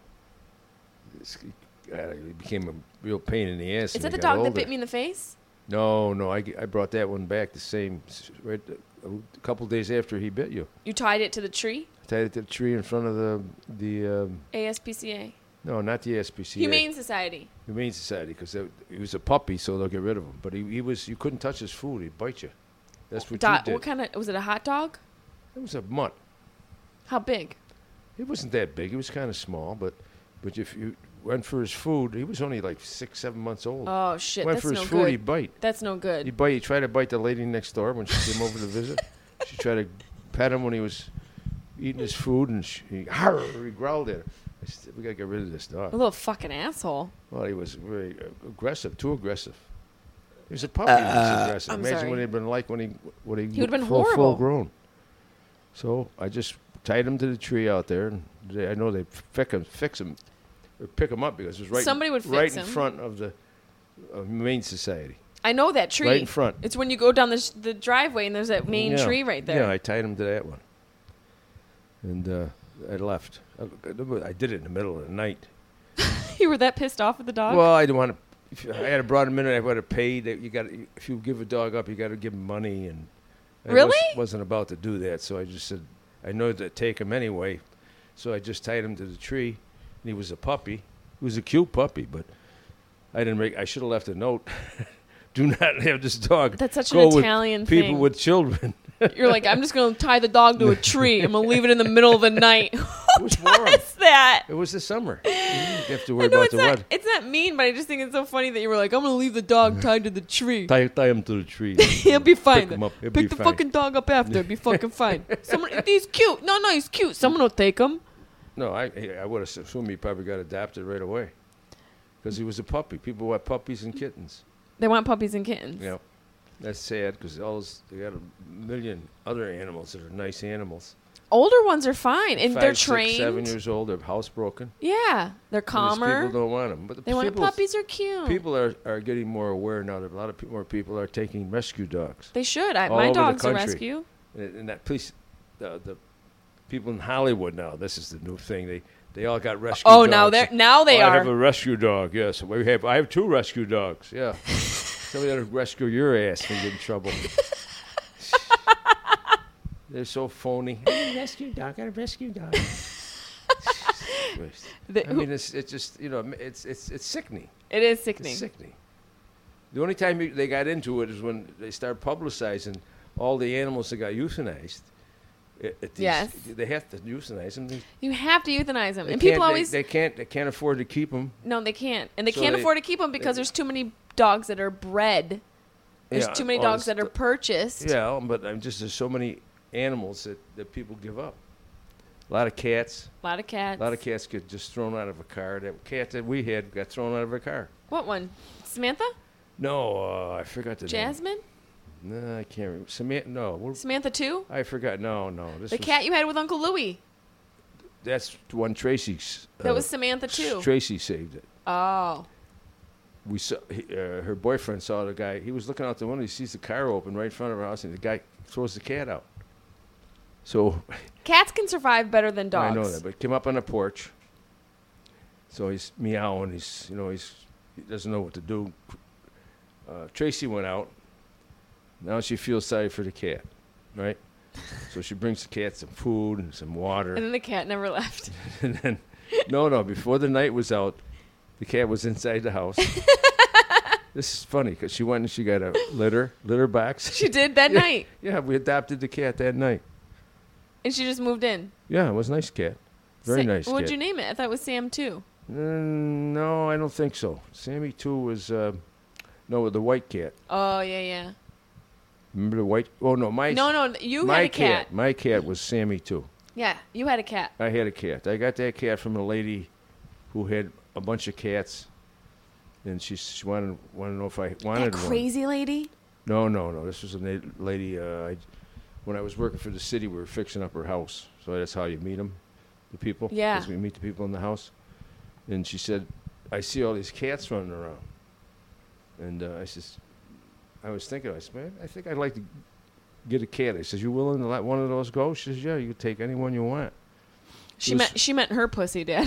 It became a real pain in the ass. Is that the dog that bit me in the face? No, I brought that one back right a couple days after he bit you. You tied it to the tree? I tied it to the tree in front of the ASPCA. No, not the ASPCA. Humane Society. Humane Society, because he was a puppy, so they'll get rid of him. But you couldn't touch his food; he'd bite you. That's what you did. What kind of, was it a hot dog? It was a mutt. How big? It wasn't that big. It was kind of small, but if you went for his food, he was only like 6-7 months old. Oh shit! Went That's for his no food, good. he'd bite. That's no good. He'd bite. He tried to bite the lady next door when she came over to visit. She tried to pet him when he was eating his food, and he growled at her. I said, "We gotta get rid of this dog." A little fucking asshole. Well, he was very aggressive, too aggressive. He was a puppy. He was aggressive. I'm Imagine sorry. what he'd been like when he would have been full horrible. grown. So I just tied him to the tree out there, and I know they fix him, or pick him up because it was Somebody would fix right him. in front of the Humane Society. I know that tree. Right in front. It's when you go down the driveway and there's that main tree right there. Yeah, I tied him to that one, and I left. I did it in the middle of the night. You were that pissed off at the dog? Well, I didn't want to. If I had brought him in, I would have paid. If you give a dog up, you got to give him money, and I Really? wasn't about to do that. So I just said, I know to take him anyway. So I just tied him to the tree, and he was a puppy. He was a cute puppy, but I should have left a note. Do not have this dog. That's such go an with Italian people thing. with children. You're like, I'm just going to tie the dog to a tree. I'm going to leave it in the middle of the night. It was warm. What's that? It was the summer. You didn't have to worry I know about the weather. it's not mean, but I just think it's so funny that you were like, I'm going to leave the dog tied to the tree. Tie him to the tree. He'll be fine. Pick him up. He'll Pick be the fine. fucking dog up after. It'll be fucking fine. He's cute. No, he's cute. Someone will take him. No, I would have assumed he probably got adopted right away because he was a puppy. People want puppies and kittens. They want puppies and kittens. Yeah, that's sad because they got a million other animals that are nice animals. Older ones are fine, and 5, they're 6, trained. 7 years old, they're housebroken. Yeah, they're calmer. People don't want them, but They want puppies are cute. People are getting more aware now that a lot of more people are taking rescue dogs. They should. all My over the dog's a country. rescue. And that police, the people in Hollywood now, this is the new thing. They all got rescue Oh, dogs. now they I are. have a rescue dog. Yes, I have 2 rescue dogs. Yeah, somebody ought to rescue your ass and get in trouble. They're so phony. I got a rescue dog. I got a rescue dog. I mean, it's just it's sickening. It is sickening. It's sickening. The only time they got into it is when they started publicizing all the animals that got euthanized. Yes. They have to euthanize them. You have to euthanize them, They and people can't- always they can't afford to keep them. no, they can't, and they So can't they- afford to keep them because there's too many dogs that are bred. There's Yeah, too many all dogs this that are stu- purchased. Yeah, but there's so many animals that people give up. A lot of cats. A lot of cats. A lot of cats get just thrown out of a car. That cat that we had got thrown out of a car. What one? Samantha? No, I forgot the Jasmine? name. No, I can't remember. Samantha? No, Samantha too? I forgot. No. The cat you had with Uncle Louie. That's the one Tracy's. That was Samantha too. Tracy saved it. Oh. We saw her boyfriend saw the guy. He was looking out the window. He sees the car open right in front of our house, and the guy throws the cat out. So Cats can survive better than dogs. I know that, but came up on the porch. So he's meowing. He doesn't know what to do. Tracy went out. Now she feels sorry for the cat, right? So she brings the cat some food and some water. And then the cat never left. And then, no, before the night was out, the cat was inside the house. This is funny because she went and she got a litter box. She did that night. Yeah, we adopted the cat that night. And she just moved in. Yeah, it was a nice cat. Very nice cat. What'd you name it? I thought it was Sam too. No, I don't think so. Sammy too was, the white cat. Oh, yeah. Remember the white? Oh, no, you had a cat. My cat was Sammy too. Yeah, you had a cat. I had a cat. I got that cat from a lady who had a bunch of cats, and she wanted to know if I wanted That crazy lady? one. No. This was a lady. When I was working for the city, we were fixing up her house. So that's how you meet them, the people. Yeah. That's when you meet the people in the house. And she said, "I see all these cats running around." And I was thinking, man, I think I'd like to get a cat. I said, "You willing to let one of those go?" She says, "Yeah, you can take any one you want." She meant her pussy, Dad.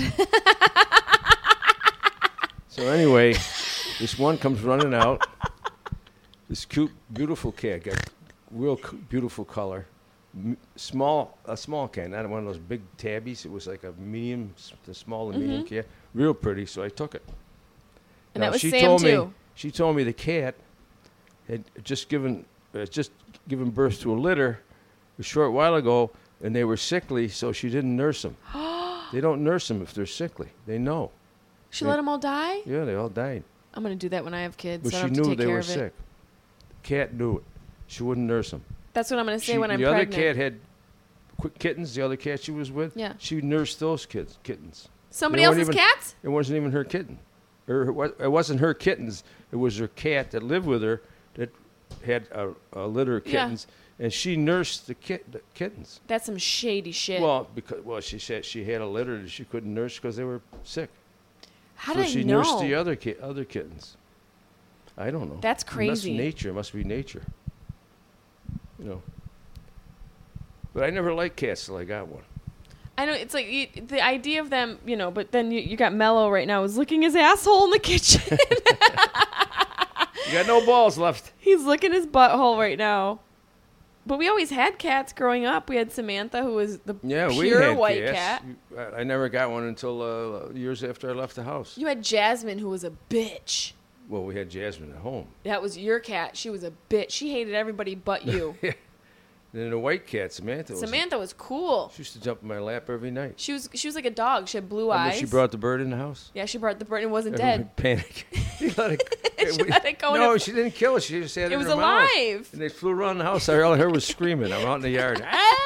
So anyway, this one comes running out. This cute, beautiful cat, got real beautiful color. A small cat, not one of those big tabbies. It was like a medium, the small and medium cat. Real pretty, so I took it. And now, that was Sam too. She told me the cat had just given birth to a litter a short while ago, and they were sickly, so she didn't nurse them. They don't nurse them if they're sickly. They know. She let them all die? Yeah, they all died. I'm going to do that when I have kids. But so I she don't have to knew take they care were of it. sick. The cat knew it. She wouldn't nurse them. That's what I'm going to say when I'm the pregnant. other cat had quick kittens. The other cat she was with, Yeah. she nursed those kittens. Somebody They weren't else's even- cats? It wasn't even her kitten. It wasn't her kittens. It was her cat that lived with her that had a litter of Yeah. kittens, and she nursed the kittens. That's some shady shit. Well, she said she had a litter that she couldn't nurse because they were sick. How So did I she know? nursed the other kittens. I don't know. That's crazy. It must be nature. You know. But I never liked cats till I got one. I know, it's like the idea of them, but then you got Mello right now is licking his asshole in the kitchen. You got no balls left. He's licking his butthole right now. But we always had cats growing up. We had Samantha, who was the We pure had white cats. cat. I never got one until years after I left the house. You had Jasmine, who was a bitch. Well, we had Jasmine at home. That was your cat. She was a bitch. She hated everybody but you. And then the white cat, Samantha Was cool. She used to jump in my lap every night. She was like a dog. She had blue Remember eyes. she brought the bird in the house? Yeah, she brought the bird and wasn't Everyone dead. panicked. She let it go in No, a- she didn't kill it. She just had it It in was her mouth. alive. And they flew around the house. All I heard was screaming. I'm out in the yard.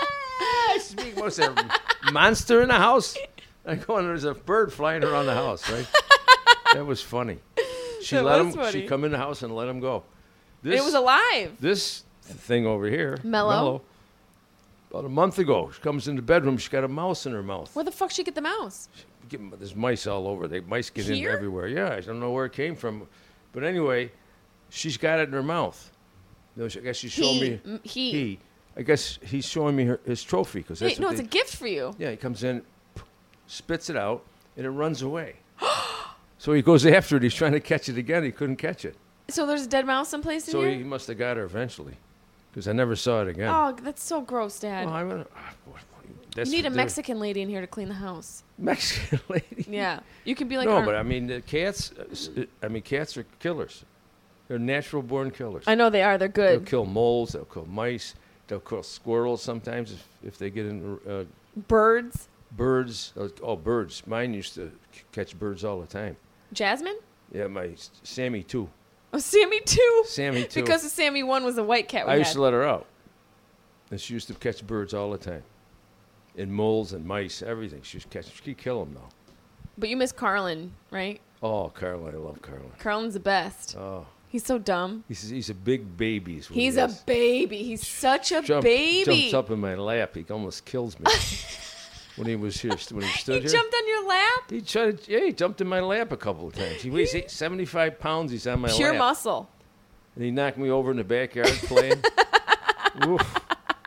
What's that? Monster in the house? I go and there's a bird flying around the house, right? That was funny. She That let was him. funny. She come in the house and let him go. It was alive. This thing over here, Mellow. about a month ago, she comes in the bedroom. She's got a mouse in her mouth. Where the fuck she get the mouse? There's mice all over. Mice get in Here? everywhere. Yeah, I don't know where it came from, but anyway, she's got it in her mouth. I guess she's showing me. He. I guess he's showing me his trophy because that's It's a gift for you. Yeah, he comes in, spits it out, and it runs away. So he goes after it. He's trying to catch it again. He couldn't catch it. So there's a dead mouse someplace in So here? he must have got her eventually, because I never saw it again. Oh, that's so gross, Dad. Well, you need a Mexican lady in here to clean the house. Mexican lady. Yeah. You can be like... No, our- but I mean, the cats. Cats are killers. They're natural-born killers. I know they are. They're They'll good. kill moles. They'll kill mice. They'll kill squirrels sometimes if they get in. Birds. Birds. Birds. Mine used to catch birds all the time. Jasmine? Yeah, my Sammy too. Oh, Sammy too? Sammy too. Because the Sammy one was a white cat we I used had. to let her out, and she used to catch birds all the time, and moles and mice, everything. She'd kill them though. But you miss Carlin, right? Oh, Carlin, I love Carlin. Carlin's the best. Oh, He's so dumb. he's a big baby. Is what He's he a is. baby. He's such a Jumps baby. up in my lap. He almost kills me when he was here. When he stood He here, jumped on your lap? he jumped in my lap a couple of times. He weighs 75 pounds. He's on my Pure lap. muscle. And he knocked me over in the backyard playing. Oof.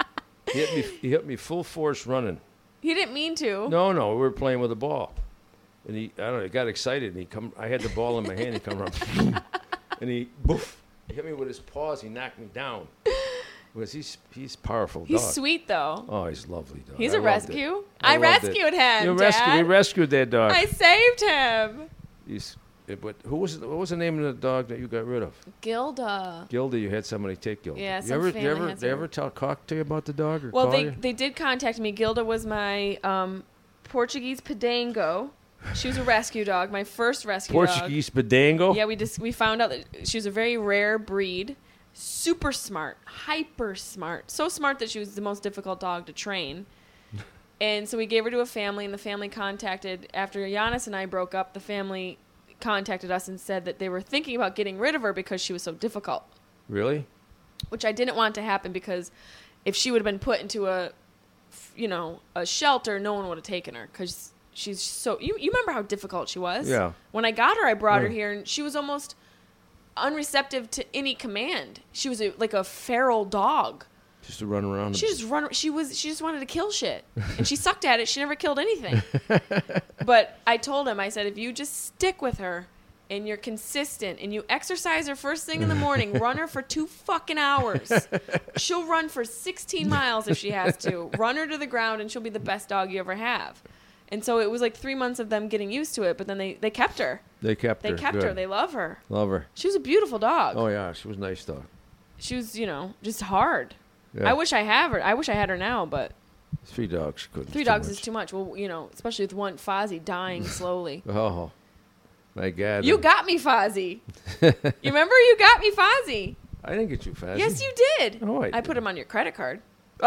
He hit me full force running. He didn't mean to. No, we were playing with a ball. And he got excited and I had the ball in my hand, he come around and he hit me with his paws, he knocked me down. Was he's powerful He's dog. sweet though. Oh, he's a lovely dog. He's I a loved it. rescue. I I loved it. rescued him. You Dad. rescued that dog. I saved him. But what was the name of the dog that you got rid of? Gilda. Gilda. You had somebody take Gilda. Yeah, You some ever, family has they her. ever talk to you about the dog or Well, call they you? they did contact me. Gilda was my Portuguese Padango. She was a rescue dog, my first rescue dog. Portuguese Badango. Yeah, we found out that she was a very rare breed. Super smart, hyper smart. So smart that she was the most difficult dog to train. And so we gave her to a family, and the family contacted, after Giannis and I broke up, the family contacted us and said that they were thinking about getting rid of her because she was so difficult. Really? Which I didn't want to happen, because if she would have been put into a shelter, no one would have taken her, because she's so... You remember how difficult she was? Yeah. When I got her, I brought her Yeah. here, and she was almost unreceptive to any command. She was like a feral dog. Just to run around. She just wanted to kill shit, and she sucked at it. She never killed anything. But I told him, I said, if you just stick with her and you're consistent and you exercise her first thing in the morning, run her for 2 fucking hours. She'll run for 16 miles if she has to. Run her to the ground, and she'll be the best dog you ever have. And so it was like 3 months of them getting used to it, but then they kept her. They kept her. They kept her. Good. They love her. Love her. She was a beautiful dog. Oh yeah, she was a nice dog. She was, just hard. Yeah. I wish I had her. I wish I had her now, but 3 dogs couldn't. 3 dogs is too much. Well, especially with one Fozzie dying slowly. Oh, my God. You got me, Fozzie. You remember you got me, Fozzie? I didn't get you fast. Yes, you did. Oh, I I put did. him on your credit card.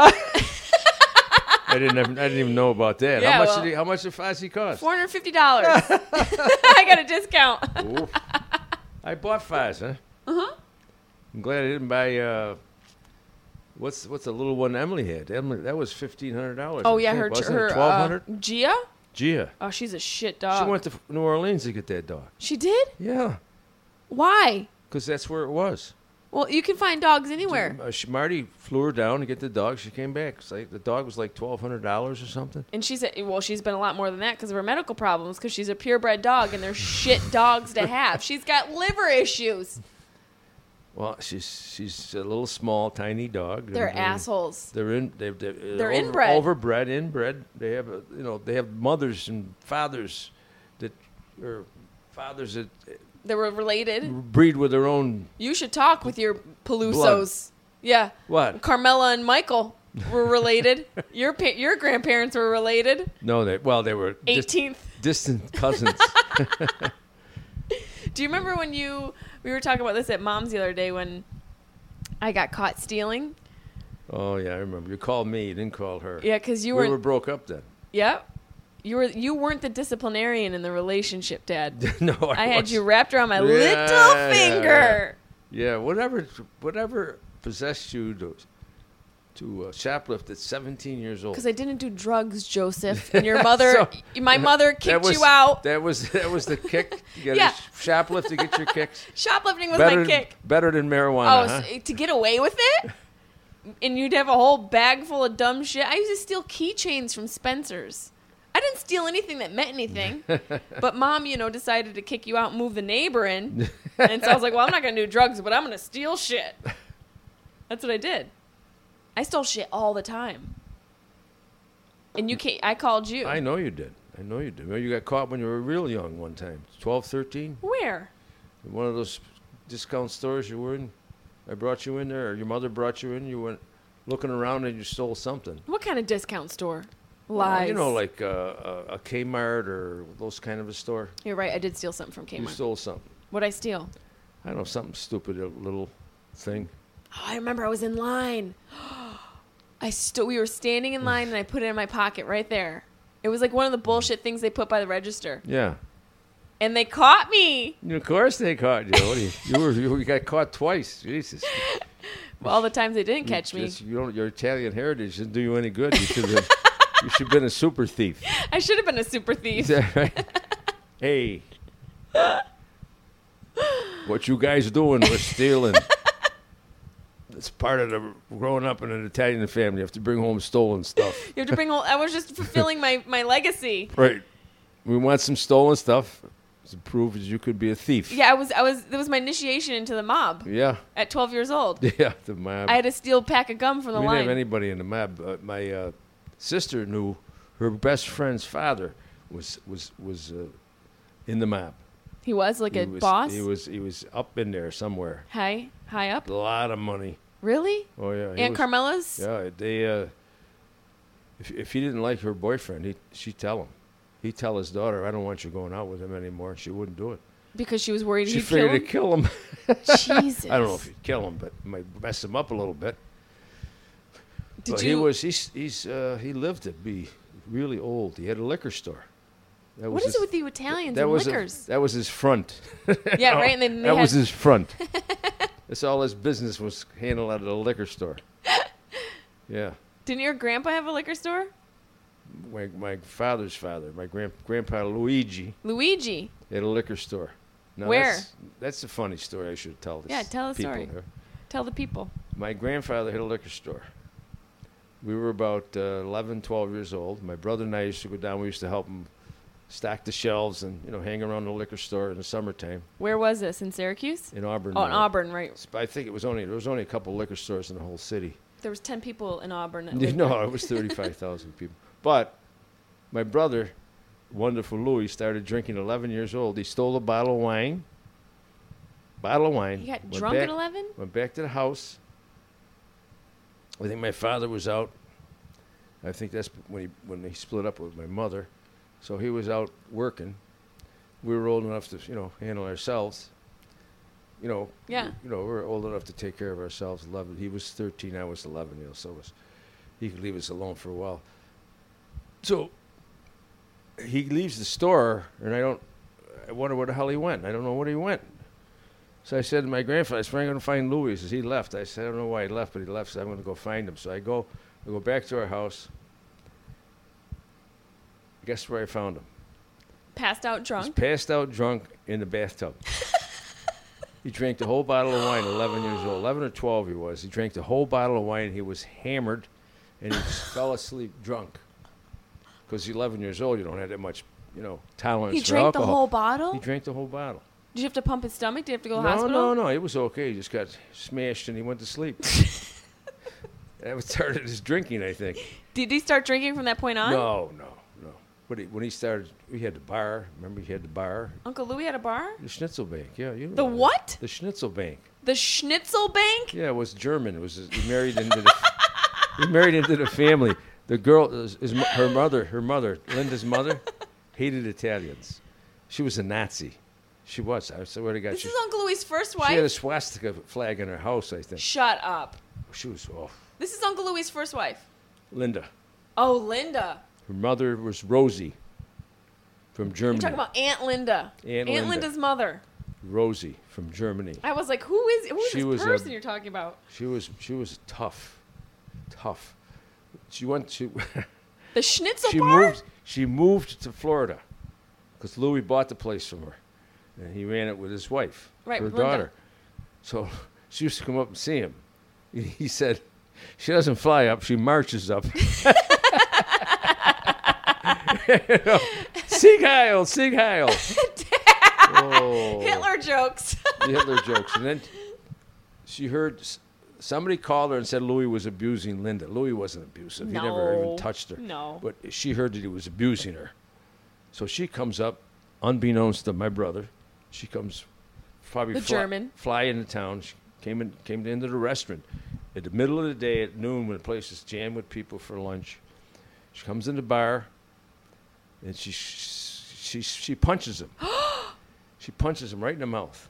I didn't even know about that. Yeah, How much did Fozzie cost? $450. I got a discount. Oof. I bought Foz, huh? Uh-huh. I'm glad I didn't buy, what's the little one Emily had? Emily, that was $1,500. Oh I yeah, think, her wasn't it? $1,200? Gia. Gia. Oh, she's a shit dog. She went to New Orleans to get that dog. She did? Yeah, Why? because that's where it was. Well, you can find dogs anywhere. Marty flew her down to get the dog. She came back. It's like the dog was like $1,200 or something. And she said, well, she's been a lot more than that because of her medical problems, because she's a purebred dog, and they're shit dogs to have. She's got liver issues. Well, she's a little small, tiny dog. They're and assholes. They're inbred. Overbred, inbred. They have they have mothers and fathers that They were related. breed with their own. You should talk with your Pelusos. Blood. Yeah. What? Carmela and Michael were related. Your grandparents were related. No, they were 18th. distant cousins. Do you remember when we were talking about this at Mom's the other day when I got caught stealing? Oh yeah, I remember. You called me. You didn't call her. Yeah, because you we were. were broke up then. Yep. You weren't the disciplinarian in the relationship, Dad. No, I had was. you wrapped around my Yeah, little yeah, finger. Yeah, whatever possessed you to shoplift at 17 years old. Because I didn't do drugs, Joseph. And your mother, my mother kicked was, you out. That was the kick. You got Yeah. to shoplift to get your kicks. Shoplifting was my kick. Better than marijuana, Oh, huh? so to get away with it? And you'd have a whole bag full of dumb shit. I used to steal keychains from Spencer's. I didn't steal anything that meant anything. But Mom, decided to kick you out and move the neighbor in. And so I was like, well, I'm not going to do drugs, but I'm going to steal shit. That's what I did. I stole shit all the time. And I called you. I know you did. Well, you got caught when you were real young one time. 12, 13? Where? In one of those discount stores you were in. I brought you in there, or your mother brought you in. You went looking around and you stole something. What kind of discount store? Lies. Like a Kmart or those kind of a store. You're right. I did steal something from You Kmart. stole something. What'd I steal? I don't know, something stupid, a little thing. Oh, I remember I was in line. We were standing in line, and I put it in my pocket right there. It was like one of the bullshit things they put by the register. Yeah. And they caught me. Of course they caught you. You got caught twice. Jesus. All the times they didn't catch me. Your Italian heritage didn't do you any good. You should have been a super thief. I should have been a super thief. Is that right? Hey. What you guys doing? We're stealing. It's part of the growing up in an Italian family. You have to bring home stolen stuff. You have to bring. I was just fulfilling my legacy. Right. We want some stolen stuff. to prove that you could be a thief. Yeah, that was my initiation into the mob Yeah. at 12 years old. Yeah, the mob. I had to steal a pack of gum from the We line. didn't have anybody in the mob. My sister knew her best friend's father was in the mob. He was like a boss? He was up in there somewhere. High up? A lot of money. Really? Oh yeah. Aunt Carmela's? Yeah, they. If he didn't like her boyfriend, she'd tell him. He'd tell his daughter, "I don't want you going out with him anymore." She wouldn't do it. Because she was worried She he'd figured kill him? to kill him. Jesus. I don't know if he'd kill him, but it might mess him up a little bit. Did But you? he lived to be really old. He had a liquor store. That What is it with you Italians that and was liquors? that was his front. Yeah, right. And then they That had, was his front. That's all his business was handled out of the liquor store. Yeah. Didn't your grandpa have a liquor store? My father's father, my grandpa Luigi, Luigi. had a liquor store. Now, Where? That's a funny story I should tell. Yeah, tell the people story. here. Tell the people. My grandfather had a liquor store. We were about 11, 12 years old. My brother and I used to go down. We used to help him stack the shelves and hang around the liquor store in the summertime Where was this? In Syracuse? in Auburn. Oh, in Auburn, right. I think there was only a couple liquor stores in the whole city. There was 10 people in Auburn. That lived No, there. it was 35,000 people. But my brother, wonderful Louis, started drinking at 11 years old. He stole a bottle of wine. He got drunk at 11? Went back to the house. I think my father was out. I think that's when he split up with my mother. So he was out working. We were old enough to, handle ourselves. Yeah. We were old enough to take care of ourselves. 11. He was 13. I was 11. He could leave us alone for a while. So he leaves the store, and I wonder where the hell he went. I don't know where he went. So I said to my grandfather, I said, "I'm going to find Louis." He says, "He left." I said, "I don't know why he left, but he left, so I'm going to go find him." So I go back to our house. Guess where I found him? Passed out He's drunk? passed out drunk in the bathtub. He drank the whole bottle of wine, 11 years old. 11 or 12 he was. He drank the whole bottle of wine. He was hammered, and he fell asleep drunk. Because he's 11 years old, you don't have that much, tolerance He for drank alcohol. the whole bottle? He drank the whole bottle. Did you have to pump his stomach? Did you have to go to the hospital? No, it was okay. He just got smashed and he went to sleep. That was started his drinking, I think. Did he start drinking from that point on? No. But when he started, we had the bar. Remember, he had the bar. Uncle Louis had a bar? The Schnitzel Bank, yeah. You know The that. what? The Schnitzel Bank. The Schnitzel Bank? Yeah, it was German. It was he married into the family. The girl, her mother, Linda's mother, hated Italians. She was a Nazi. She was. I swear to God. This is Uncle Louis' first wife? She had a swastika flag in her house, I think. Shut up. She was off. This is Uncle Louis' first wife. Linda. Oh, Linda. Her mother was Rosie from Germany. You're talking about Aunt Linda. Aunt Linda. Linda's mother. Rosie from Germany. I was like, who is She this was person you're talking about? She was tough. She went to The Schnitzel bar? She moved to Florida because Louis bought the place from her, and he ran it with his wife, Right, her with Linda. daughter. So she used to come up and see him. He said, "She doesn't fly up; she marches up." Sieg Heil, Sieg Heil. Oh, Hitler jokes. the Hitler jokes, and then she heard somebody called her and said Louis was abusing Linda. Louis wasn't abusive. He never even No. touched her. No. But she heard that he was abusing her. So she comes up, unbeknownst to my brother. She comes probably The German. fly into town. She came into the restaurant at the middle of the day at noon when the place is jammed with people for lunch. She comes in the bar, and she punches him. She punches him right in the mouth.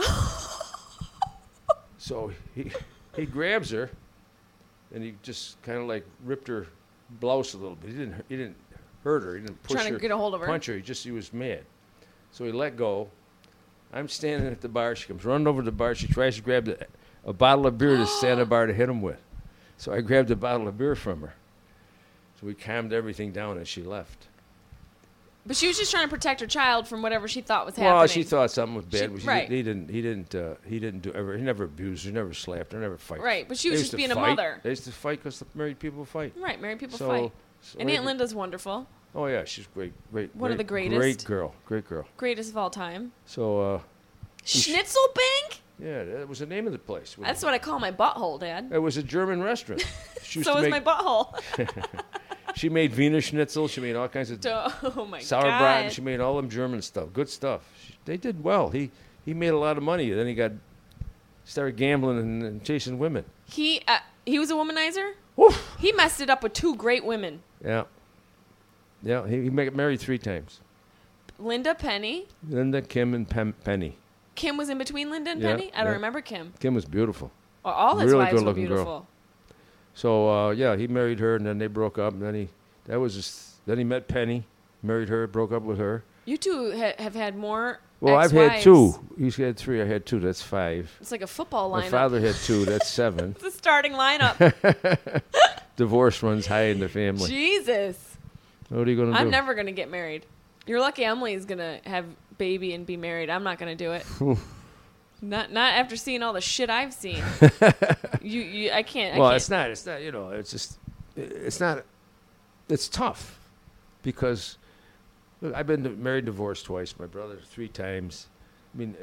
So he grabs her, and he just kind of like ripped her blouse a little bit. He didn't hurt her. He didn't push her. Trying to get a hold of her. Punch her. He was mad. So he let go. I'm standing at the bar. She comes running over to the bar. She tries to grab a bottle of beer to stand at the bar to hit him with. So I grabbed a bottle of beer from her. So we calmed everything down, and she left. But she was just trying to protect her child from whatever she thought was happening. Well, she thought something was bad. Right. He never abused her, never slapped her, never fight. Right, but she was They just used to being a fight. mother. They used to fight because the married people fight. Right, married people So- fight. so And Aunt every- Linda's wonderful. Oh yeah, she's great. One of the greatest. Great girl. Greatest of all time. So. Schnitzelbank? Yeah, that was the name of the place. That's what I call my butthole, Dad. It was a German restaurant. So was my butthole. She made Wiener Schnitzel. She made all kinds of Oh my sauerbraten. God. She made all them German stuff. Good stuff. They did well. He made a lot of money. Then he started gambling and chasing women. He was a womanizer? Woof. He messed it up with 2 great women. Yeah. Yeah, he got married 3 times. Linda, Penny. Linda, Kim, and Penny. Kim was in between Linda and Yeah, Penny? I don't yeah. remember Kim. Kim was beautiful. Well, all his Really wives were good-looking girl. beautiful. So he married her, and then they broke up. And then he met Penny, married her, broke up with her. You two have had more Well, I've ex-wives. had 2. He's had 3. I had 2. That's 5. It's like a football My lineup. father had 2. That's 7. It's the starting lineup. Divorce runs high in the family. Jesus. What are you going to do? I'm never going to get married. You're lucky Emily's going to have baby and be married. I'm not going to do it. Not after seeing all the shit I've seen. I can't. Well, I it's can't. not. You know, it's not. It's tough because look, I've been married, divorced twice. My brother 3 times. I mean,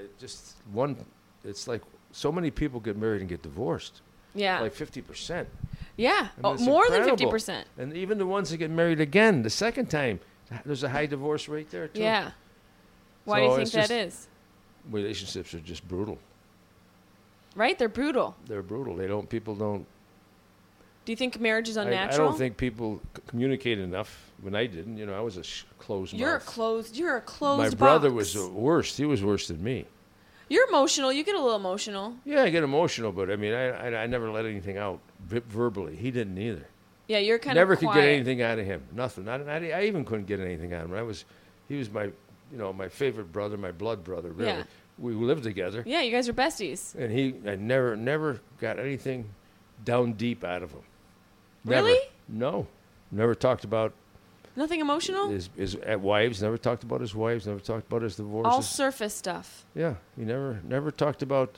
it's like so many people get married and get divorced. Yeah. Like 50%. Yeah. I mean, it's More than incredible. 50%. And even the ones that get married again the second time, there's a high divorce rate there too. Yeah. Why do So you think it's that just- is? Relationships are just brutal. Right? They're brutal. They're brutal. People don't. Do you think marriage is I unnatural? don't think people communicate enough. When I didn't, you know, I was a closed You're a mouth. closed My brother box. was worse. He was worse than me. You're emotional. You get a little emotional. Yeah, I get emotional, but I mean, I never let anything out verbally. He didn't either. Yeah, you're kind Never of could quiet. get anything out of him. Nothing. I even couldn't get anything out of him. He was my, my favorite brother, my blood brother. Really, Yeah. we lived together, Yeah, you guys are besties. and I never got anything down deep out of him. Never. Really? No, never talked about Nothing emotional? his wives. Never talked about his wives. Never talked about his divorces. All surface stuff. Yeah, he never talked about.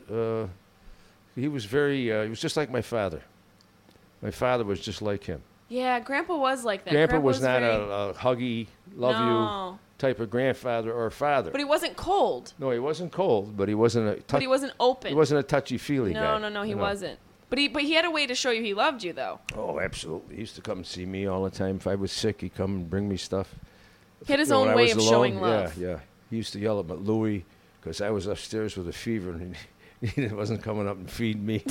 He was he was just like my father. My father was just like him. Yeah, Grandpa was like that. Grandpa was not very... a huggy, love No. you type of grandfather or father. But he wasn't cold. No, he wasn't cold, but he wasn't But he wasn't open. He wasn't a touchy-feely guy. No, he you know. wasn't. But he had a way to show you he loved you, though. Oh, absolutely. He used to come and see me all the time. If I was sick, he'd come and bring me stuff. He had his You know, own when I way was of alone, showing love. Yeah. He used to yell at Louie because I was upstairs with a fever and he wasn't coming up and feeding me.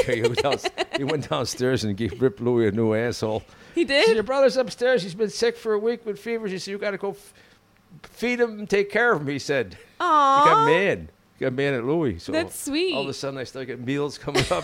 He went downstairs and ripped Louie a new asshole. He He said, did? your brother's upstairs. He's been sick for a week with fever. He said, you got to go feed him and take care of him, he said. Aww. He got mad. He got mad at Louie. So That's sweet. All of a sudden, I started getting meals coming up.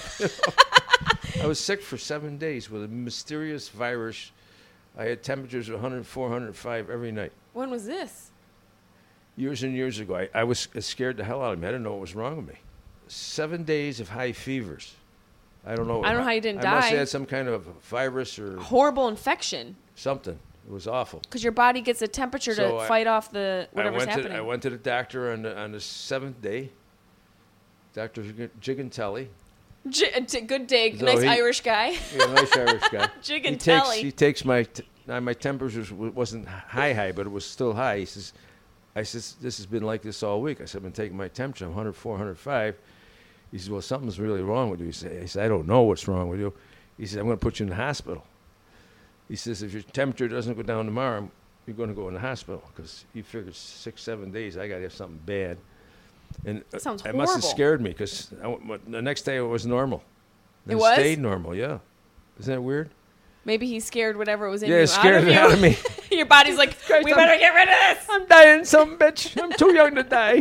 I was sick for 7 days with a mysterious virus. I had temperatures of 104, 105 every night. When was this? Years and years ago, I was scared the hell out of me. I didn't know what was wrong with me. 7 days of high fevers. I don't know. I don't know how you didn't I must die. have had some kind of virus or Horrible infection. something. It was awful. Because your body gets a temperature So to I- fight off the whatever's I happening. went to the doctor on the 7th day. Dr. Gigantelli. Good dig. So Nice he- Irish guy. Yeah, nice Irish guy. Gigantelli. He takes my temperatures wasn't high, but it was still high. He says, this has been like this all week. I said, I've been taking my temperature. I'm 104, 105. He says, well, something's really wrong with you. He said, I don't know what's wrong with you. He said, I'm going to put you in the hospital. He says, if your temperature doesn't go down tomorrow, you're going to go in the hospital because he figured 6, 7 days I got to have something bad. And That sounds it must have horrible. scared me because the next day it was normal. It was? Stayed normal, yeah. Isn't that weird? Maybe he scared whatever was in Yeah, you it scared out it of out you. of me. Your body's like, Christ, we better get rid of this. I'm dying, some bitch. I'm too young to die.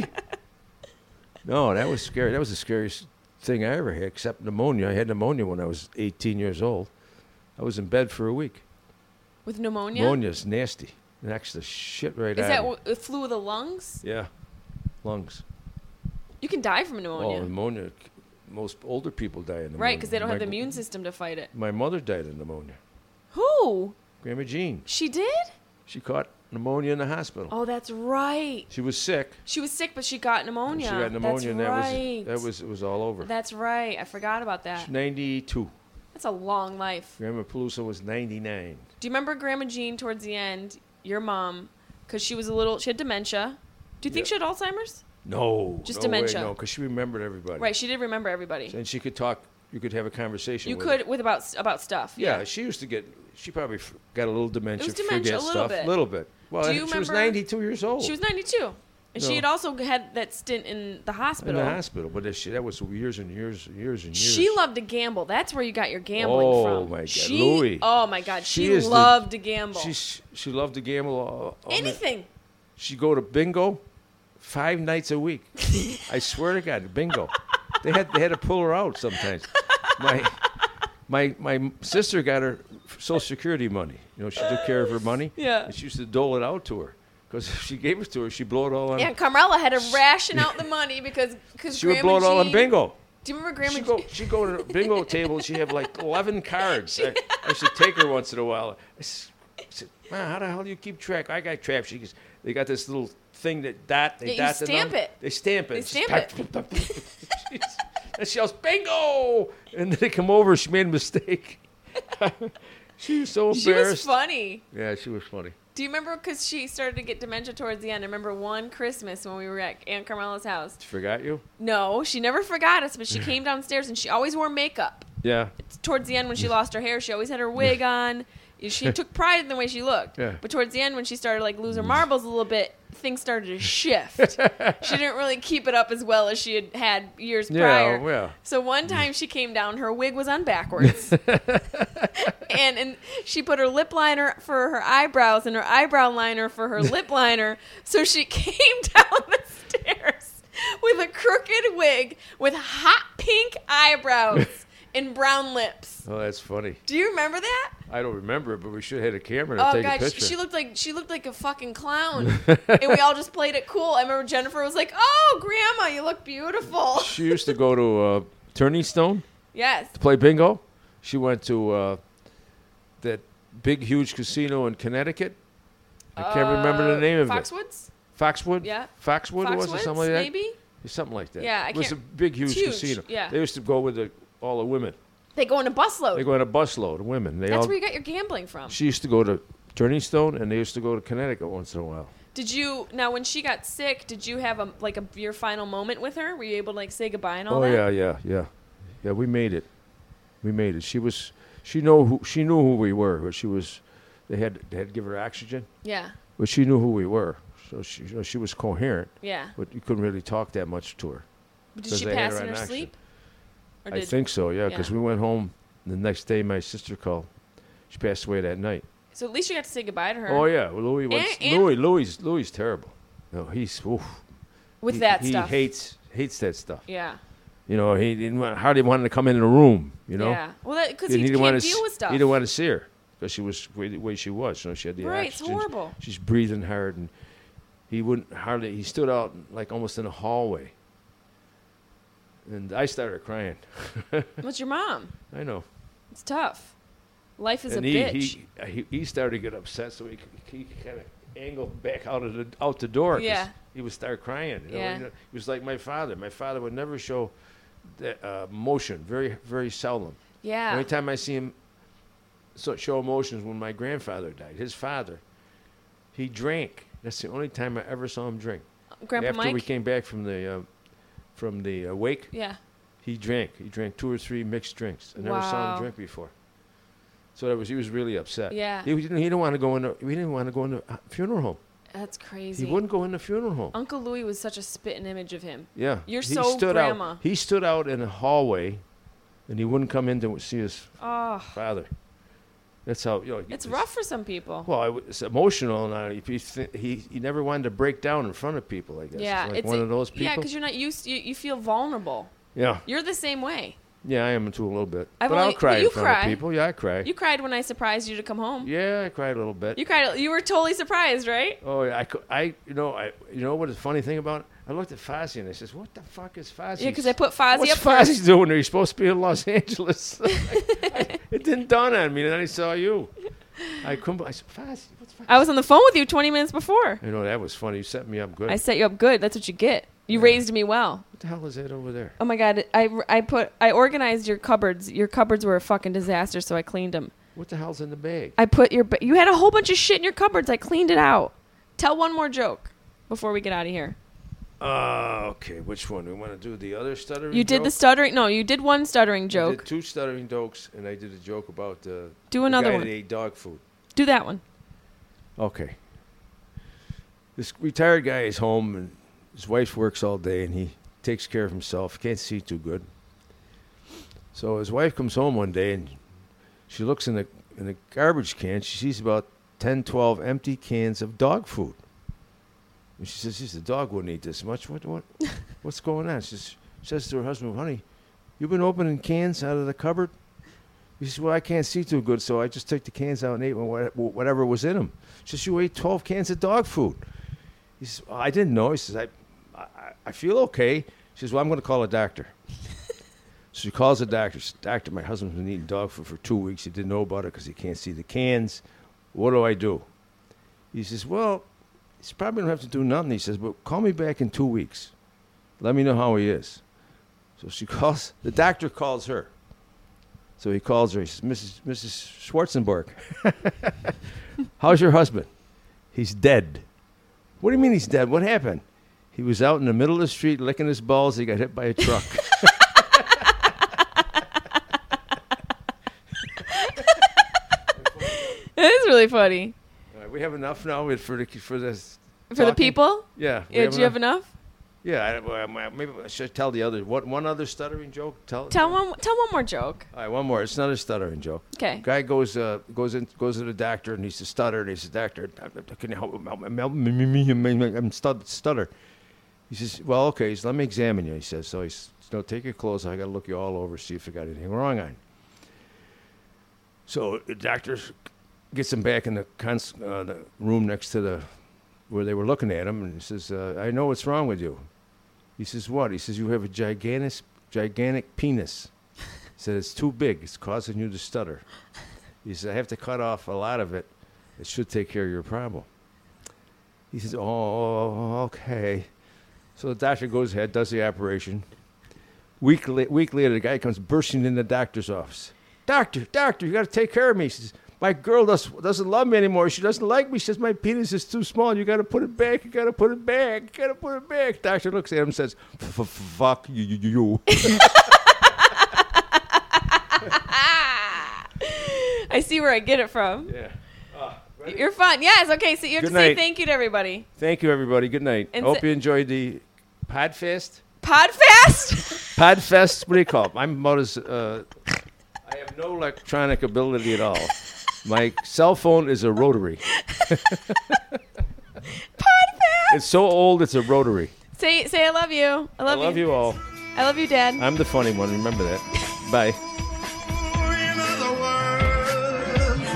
No, that was scary. That was the scariest thing I ever had, except pneumonia. I had pneumonia when I was 18 years old. I was in bed for a week. With pneumonia? Pneumonia's nasty. It knocks the shit right Is out that of you. the flu of the lungs? Yeah, lungs. You can die from pneumonia. Oh, pneumonia. Most older people die of pneumonia. Right, because they don't have the My- immune system to fight it. My mother died of pneumonia. Who? Grandma Jean. She did? She caught pneumonia in the hospital. Oh, that's right. She was sick. She was sick, but she got pneumonia. She got pneumonia, and That's it was all over. That's right. I forgot about that. She's 92. That's a long life. Grandma Pelusa was 99. Do you remember Grandma Jean towards the end? your mom, because she had dementia. Do you think she had Alzheimer's? No. Just no dementia. Way, no, because she remembered everybody. Right, she did remember everybody. And she could talk. You could have a conversation You with could her. with about stuff. Yeah, she used to get. She probably got a little dementia. It was dementia, forget a little stuff, bit. little bit. Well, Do you she was remember- 92 years old. She was 92. And she No. had also had that stint in the hospital. in the hospital, but that was years and years and years and years. She loved to gamble. That's where you got your gambling Oh, from. my God. She, Louie. Oh my God, She she is the- loved to gamble. She loved to gamble. All Anything. She'd go to bingo 5 nights a week. I swear to God, bingo. They had to pull her out sometimes. My sister got her Social Security money. You know, she took care of her money. Yeah. And she used to dole it out to her. Because if she gave it to her, she'd blow it all on. Aunt Carmela had to ration out the money because She would blow it all on bingo. Do you remember Grandma She'd go to the bingo table. She'd have like 11 cards. I should take her once in a while. I said, "Man, how the hell do you keep track?" I got track. She goes, "They got this little thing that Yeah, you dot the stamp number. it. They stamp it. They It's stamp just and she yells, "Bingo!" And then they come over. She made a mistake. She was so She embarrassed. was funny. Yeah, she was funny. Do you remember, because she started to get dementia towards the end, I remember one Christmas when we were at Aunt Carmela's house. Forgot you? No, she never forgot us, but she came downstairs and she always wore makeup. Yeah. Towards the end when she lost her hair, she always had her wig on. She took pride in the way she looked. Yeah. But towards the end when she started like lose her marbles a little bit, things started to shift. She didn't really keep it up as well as she had years prior. Yeah. So one time she came down, her wig was on backwards. and she put her lip liner for her eyebrows and her eyebrow liner for her lip liner. So she came down the stairs with a crooked wig with hot pink eyebrows and brown lips. Oh, that's funny. Do you remember that? I don't remember it, but we should have had a camera to Oh take God, a picture. she looked like a fucking clown, and we all just played it cool. I remember Jennifer was like, "Oh, Grandma, you look beautiful." She used to go to Turning Stone Yes. to play bingo. She went to that big, huge casino in Connecticut. I can't remember the name of Foxwoods? it. Foxwood? Yeah. Foxwood was it? Foxwoods, Something like that? maybe? Something like that. Yeah, I It was a can't- big, huge, it's huge, casino. yeah. They used to go with all the women. They go in a busload. They go in a busload of women. That's where you got your gambling from. She used to go to Turning Stone, and they used to go to Connecticut once in a while. Did you, now when she got sick, did you have your final moment with her? Were you able to like say goodbye and all that? Yeah, we made it. She knew who we were, but they had to give her oxygen, Yeah. but she knew who we were. So she was coherent, Yeah. but you couldn't really talk that much to her. But did 'Cause she they had pass her in her on oxygen. sleep? Or I think so, yeah, because Yeah. we went home the next day. My sister called. She passed away that night. So at least you got to say goodbye to her. Oh yeah, well, Louis terrible. No, he's With that he stuff. hates that stuff. Yeah. You know, he hardly wanted to come in the room. You know, Yeah. Well, because And he didn't can't wanna deal with stuff. He didn't want to see her because she was the way she was. You know, she had the Right, it's oxygen. horrible. She's breathing hard, and he wouldn't hardly. He stood out like almost in a hallway, and I started crying. What's your mom? I know. It's tough. Life is And a bitch. he started to get upset, so he kind of angled back out the door. 'cause Yeah. He would start crying. Yeah. He was like my father. My father would never show that emotion. Very, very seldom. Yeah. The only time I see him show emotions when my grandfather died. His father, he drank. That's the only time I ever saw him drink. Grandpa After Mike? we came back from the wake, Yeah. he drank. He drank 2 or 3 mixed drinks. I never saw Wow. him drink before. So he was really upset. Yeah. He didn't want to go in. We didn't want to go in the funeral home. That's crazy. He wouldn't go in the funeral home. Uncle Louis was such a spitting image of him. Yeah. You're He so stood grandma. out. He stood out in the hallway, and he wouldn't come in to see his Oh, father. That's how it's rough for some people. Well, it's emotional, and he never wanted to break down in front of people. I guess. Yeah, It's like one of those people. Yeah, because you're not used. You feel vulnerable. Yeah. You're the same way. Yeah, I am too a little bit. I've But only- I'll cry but you in front cry. of people. Yeah, I cry. You cried when I surprised you to come home. Yeah, I cried a little bit. You cried. You were totally surprised, right? Oh, yeah. You know what the funny thing about it? I looked at Fozzie and I said, "What the fuck is Fozzie?" Yeah, because I put Fozzie What's up Fozzie first. doing there? He's supposed to be in Los Angeles. It didn't dawn on me, and then I saw you. I couldn't. I said, "Fozzie, what's Fozzie?" I was on the phone with you 20 minutes before. You know, that was funny. You set me up good. I set you up good. That's what you get. You raised me well. What the hell is that over there? Oh my God! I organized your cupboards. Your cupboards were a fucking disaster, so I cleaned them. What the hell's in the bag? I put you had a whole bunch of shit in your cupboards. I cleaned it out. Tell one more joke before we get out of here. Okay. Which one? We want to do the other stuttering You did joke? the stuttering. No, you did one stuttering I joke. did 2 stuttering jokes, and I did a joke about Do another the guy one. that ate dog food. Do that one. Okay. This retired guy is home, and his wife works all day, and he takes care of himself. Can't see too good. So his wife comes home one day, and she looks in the garbage can. She sees about 10, 12 empty cans of dog food. And she says, the dog wouldn't eat this much. What's going on? She says to her husband, honey, you been opening cans out of the cupboard? He says, well, I can't see too good, so I just took the cans out and ate whatever was in them. She says, you ate 12 cans of dog food. He says, well, I didn't know. He says, I feel okay. She says, well, I'm going to call a doctor. So she calls the doctor. She says, doctor, my husband's been eating dog food for 2 weeks. He didn't know about it because he can't see the cans. What do I do? He says, well, he's probably don't have to do nothing. He says, but call me back in 2 weeks. Let me know how he is. So the doctor calls her. So he calls her. He says, Mrs. Schwarzenberg, how's your husband? He's dead. What do you mean he's dead? What happened? He was out in the middle of the street licking his balls. He got hit by a truck. That is really funny. All right, we have enough now for this. For the talking? people? Yeah. Yeah, do you have enough? Yeah. Maybe I should tell the other. One other stuttering joke? Tell one more joke. All right, one more. It's not a stuttering joke. Okay. Guy goes to the doctor, and he's a stutter, and he says, doctor, can you help me? I'm stutter. He says, well, okay. He says, let me examine you. He says, so he's, take your clothes off. I got to look you all over, see if you got anything wrong on you. So the doctor gets him back in the room next to where they were looking at him, and he says, I know what's wrong with you. He says, what? He says, you have a gigantic penis. He said, it's too big. It's causing you to stutter. He says, I have to cut off a lot of it. It should take care of your problem. He says, oh, okay. So the doctor goes ahead, does the operation. Week later, the guy comes bursting in the doctor's office. Doctor, you got to take care of me. He says, my girl doesn't love me anymore. She doesn't like me. She says, my penis is too small. You got to put it back. You got to put it back. Doctor looks at him and says, fuck you. I see where I get it from. Yeah. You're fun. Yes, okay, so you have Good to say night. thank you to everybody. Thank you, everybody. Good night. And Hope you enjoyed the Podfest. Podfest? Podfest, what do you call it? I'm about as... I have no electronic ability at all. My cell phone is a rotary. Podfest? It's so old, it's a rotary. Say I love you. I love you all. I love you, Dad. I'm the funny one. Remember that. Bye. In other words,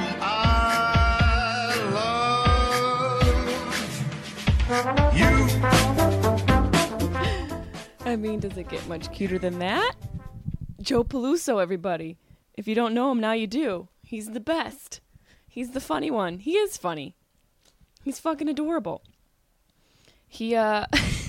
I love you. I mean, does it get much cuter than that? Joe Peluso, everybody. If you don't know him, now you do. He's the best. He's the funny one. He is funny. He's fucking adorable. He, I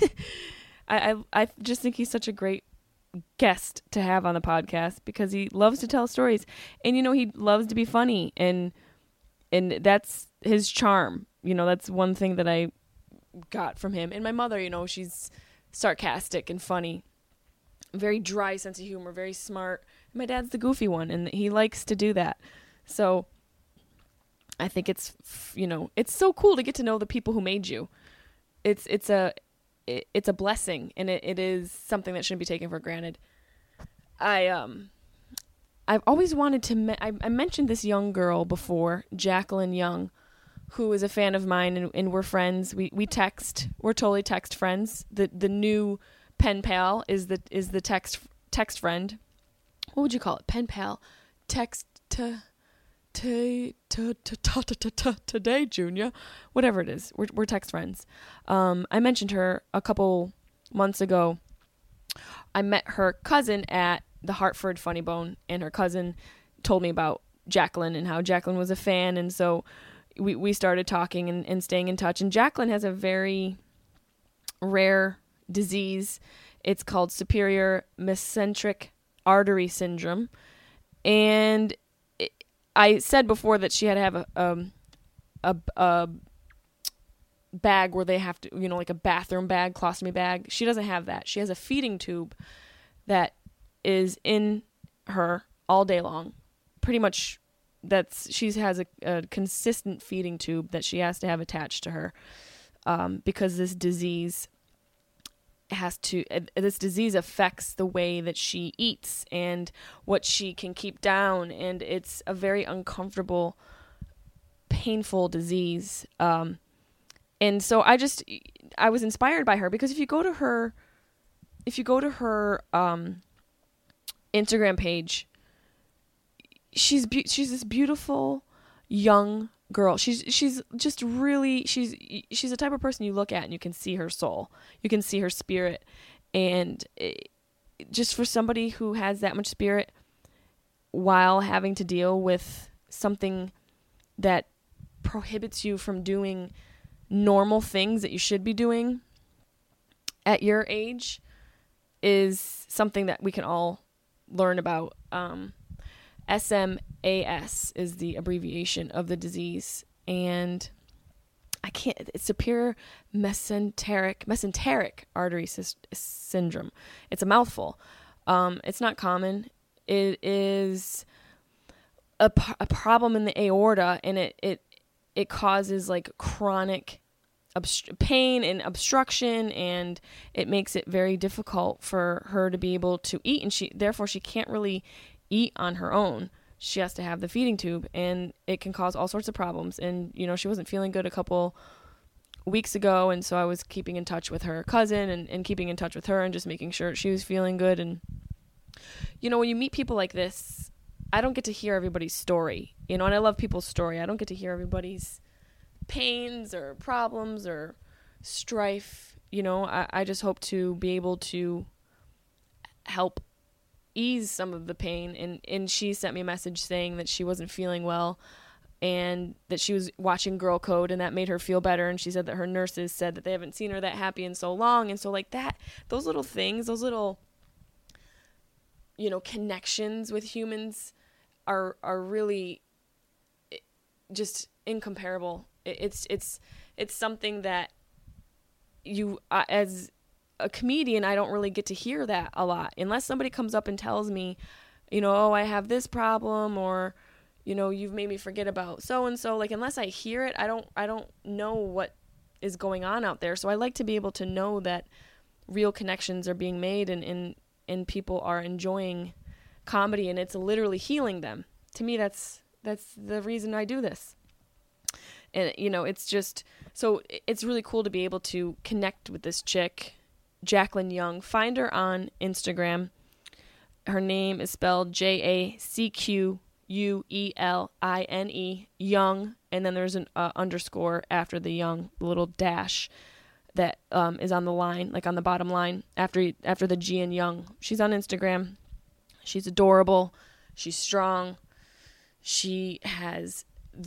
just think he's such a great guest to have on the podcast because he loves to tell stories. And, he loves to be funny. And that's his charm. That's one thing that I got from him. And my mother, she's sarcastic and funny. Very dry sense of humor, very smart. My dad's the goofy one, and he likes to do that. So I think it's so cool to get to know the people who made you. It's a blessing, and it is something that shouldn't be taken for granted. I've always wanted to. I mentioned this young girl before, Jacqueline Young, who is a fan of mine, and we're friends. We text. We're totally text friends. The new pen pal is the text friend. What would you call it? Pen pal, text today, Junior. Whatever it is, we're text friends. I mentioned her a couple months ago. I met her cousin at the Hartford Funny Bone, and her cousin told me about Jacqueline and how Jacqueline was a fan, and so we started talking and staying in touch. And Jacqueline has a very rare disease. It's called superior mesenteric artery syndrome, and I said before that she had to have a bag where they have to, like a bathroom bag, colostomy bag. She doesn't have that. She has a feeding tube that is in her all day long. Pretty much she has a consistent feeding tube that she has to have attached to her, because this disease affects the way that she eats and what she can keep down, and it's a very uncomfortable, painful disease. And so I was inspired by her, because if you go to her Instagram page, she's this beautiful young girl. She's just really, she's the type of person you look at and you can see her soul. You can see her spirit. And just for somebody who has that much spirit while having to deal with something that prohibits you from doing normal things that you should be doing at your age is something that we can all learn about. SMAS is the abbreviation of the disease, and it's superior mesenteric artery syndrome. It's a mouthful. It's not common. It is a problem in the aorta, and it causes like chronic pain and obstruction, and it makes it very difficult for her to be able to eat, and therefore she can't really eat on her own. She has to have the feeding tube, and it can cause all sorts of problems. And she wasn't feeling good a couple weeks ago, and so I was keeping in touch with her cousin and keeping in touch with her and just making sure she was feeling good. And when you meet people like this, I don't get to hear everybody's story, and I love people's story. I don't get to hear everybody's pains or problems or strife. I just hope to be able to help ease some of the pain. And she sent me a message saying that she wasn't feeling well and that she was watching Girl Code, and that made her feel better. And she said that her nurses said that they haven't seen her that happy in so long. And so like that, those little things, those little, connections with humans are really just incomparable. It's something that you, as a comedian, I don't really get to hear that a lot unless somebody comes up and tells me, oh, I have this problem, or, you've made me forget about so-and-so. Like, unless I hear it, I don't know what is going on out there. So I like to be able to know that real connections are being made and people are enjoying comedy, and it's literally healing them. To me, that's the reason I do this. And, it's just, so it's really cool to be able to connect with this chick, Jacqueline Young. Find her on Instagram. Her name is spelled JACQUELINE, Young, and then there's an underscore after the Young, the little dash that is on the line, like on the bottom line after the G in Young. She's on Instagram. She's adorable. She's strong. She has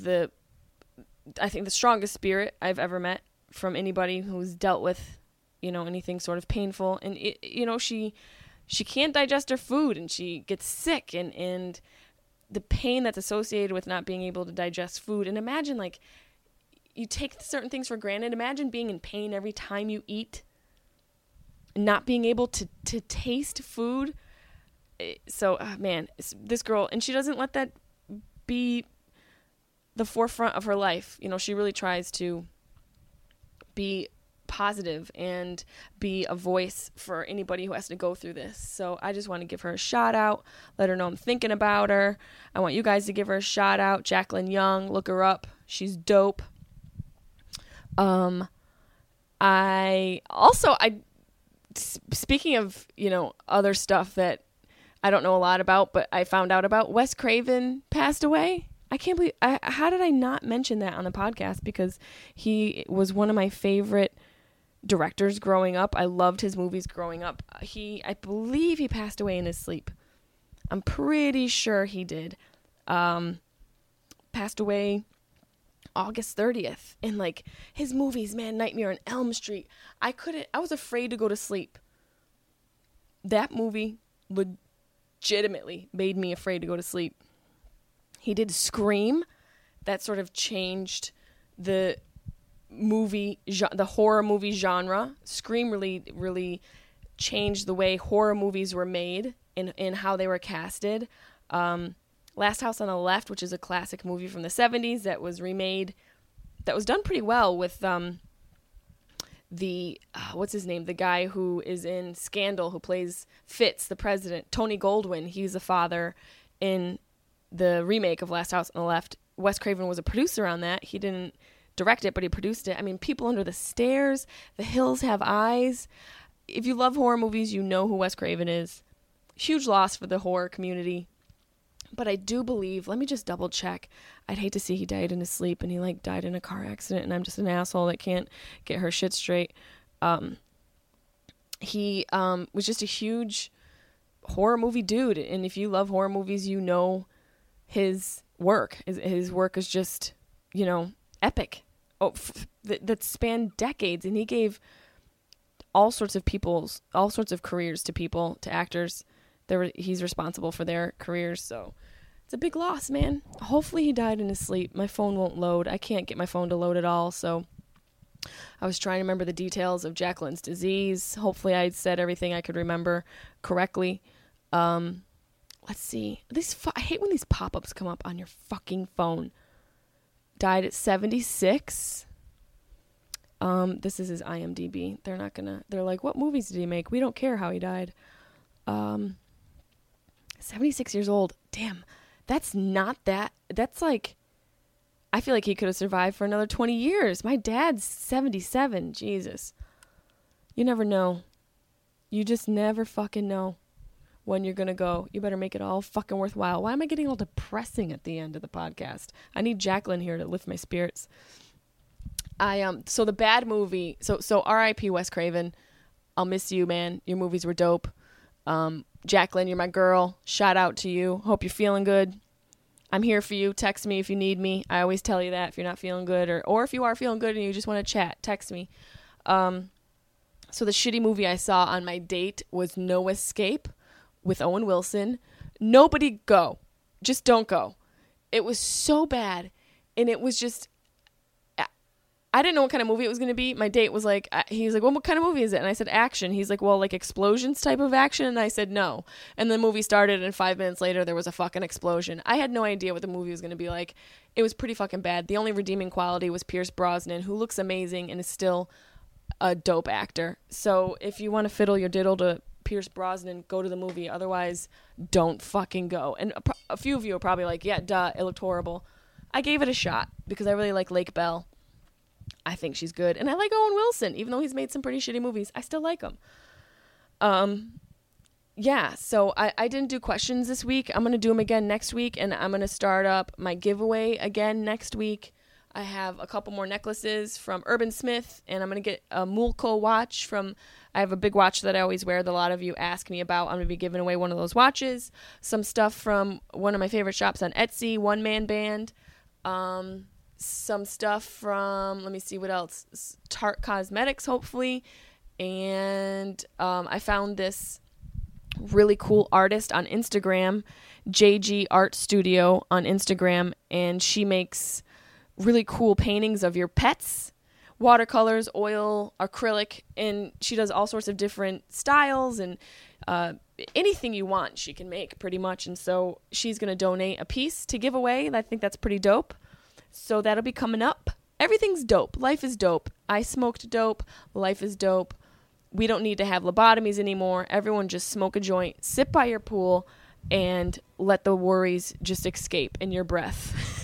I think the strongest spirit I've ever met from anybody who's dealt with, anything sort of painful. And she can't digest her food, and she gets sick, and the pain that's associated with not being able to digest food. And imagine, like, you take certain things for granted. Imagine being in pain every time you eat, not being able to taste food. So, man, this girl, and she doesn't let that be the forefront of her life. She really tries to be positive and be a voice for anybody who has to go through this. So I just want to give her a shout out, let her know I'm thinking about her. I want you guys to give her a shout out. Jacqueline Young, look her up. She's dope. Speaking of, other stuff that I don't know a lot about, but I found out about, Wes Craven passed away. I can't believe, how did I not mention that on the podcast? Because he was one of my favorite directors growing up. I loved his movies growing up. I believe he passed away in his sleep. I'm pretty sure he did. Passed away August 30th. And like his movies, man, Nightmare on Elm Street. I was afraid to go to sleep. That movie legitimately made me afraid to go to sleep. He did Scream. That sort of changed the horror movie genre. Scream really changed the way horror movies were made and how they were casted. Last House on the Left, which is a classic movie from the 70s that was remade, that was done pretty well with what's his name? The guy who is in Scandal, who plays Fitz, the president, Tony Goldwyn. He's the father in the remake of Last House on the Left. Wes Craven was a producer on that. He didn't direct it, but he produced it. I mean, People Under the Stairs, The Hills Have Eyes. If you love horror movies, you know who Wes Craven is. Huge loss for the horror community. But I do believe, let me just double check. I'd hate to see he died in his sleep and he like died in a car accident and I'm just an asshole that can't get her shit straight. He was just a huge horror movie dude. And if you love horror movies, you know his work. His work is just, epic. That spanned decades. And he gave all sorts of careers to people, to actors. He's responsible for their careers, so it's a big loss, man. Hopefully he died in his sleep. My phone won't load. I can't get my phone to load at all, so I was trying to remember the details of Jacqueline's disease. Hopefully I said everything I could remember correctly. Let's see. I hate when these pop-ups come up on your fucking phone. Died at 76. This is his IMDb. They're like, what movies did he make? We don't care how he died. 76 years old. Damn, that's like, I feel like he could have survived for another 20 years. My dad's 77. Jesus. You never know. You just never fucking know when you're going to go. You better make it all fucking worthwhile. Why am I getting all depressing at the end of the podcast? I need Jacqueline here to lift my spirits. So the bad movie, so R.I.P. Wes Craven. I'll miss you, man. Your movies were dope. Jacqueline, you're my girl. Shout out to you. Hope you're feeling good. I'm here for you. Text me if you need me. I always tell you that if you're not feeling good or if you are feeling good and you just want to chat, text me. So the shitty movie I saw on my date was No Escape with Owen Wilson. Nobody go. Just don't go. It was so bad. And it was just, I didn't know what kind of movie it was going to be. My date was like, he's like, well, what kind of movie is it? And I said, action. He's like, well, like explosions type of action? And I said, no. And the movie started and 5 minutes later, there was a fucking explosion. I had no idea what the movie was going to be like. It was pretty fucking bad. The only redeeming quality was Pierce Brosnan, who looks amazing and is still a dope actor. So if you want to fiddle your diddle to Pierce Brosnan, go to the movie. Otherwise, don't fucking go. And a few of you are probably like, yeah, duh, it looked horrible. I gave it a shot because I really like Lake Bell. I think she's good. And I like Owen Wilson. Even though he's made some pretty shitty movies, I still like him. Yeah, so I didn't do questions this week. I'm going to do them again next week, and I'm going to start up my giveaway again next week. I have a couple more necklaces from Urban Smith, and I'm going to get a Mulco watch from... I have a big watch that I always wear that a lot of you ask me about. I'm going to be giving away one of those watches. Some stuff from one of my favorite shops on Etsy, One Man Band. Some stuff from, let me see what else, Tarte Cosmetics, hopefully. And I found this really cool artist on Instagram, JG Art Studio on Instagram, and she makes really cool paintings of your pets, watercolors, oil, acrylic, and she does all sorts of different styles and anything you want she can make pretty much. And so she's going to donate a piece to give away. I think that's pretty dope. So that'll be coming up. Everything's dope. Life is dope. I smoked dope. Life is dope. We don't need to have lobotomies anymore. Everyone just smoke a joint, sit by your pool, and let the worries just escape in your breath.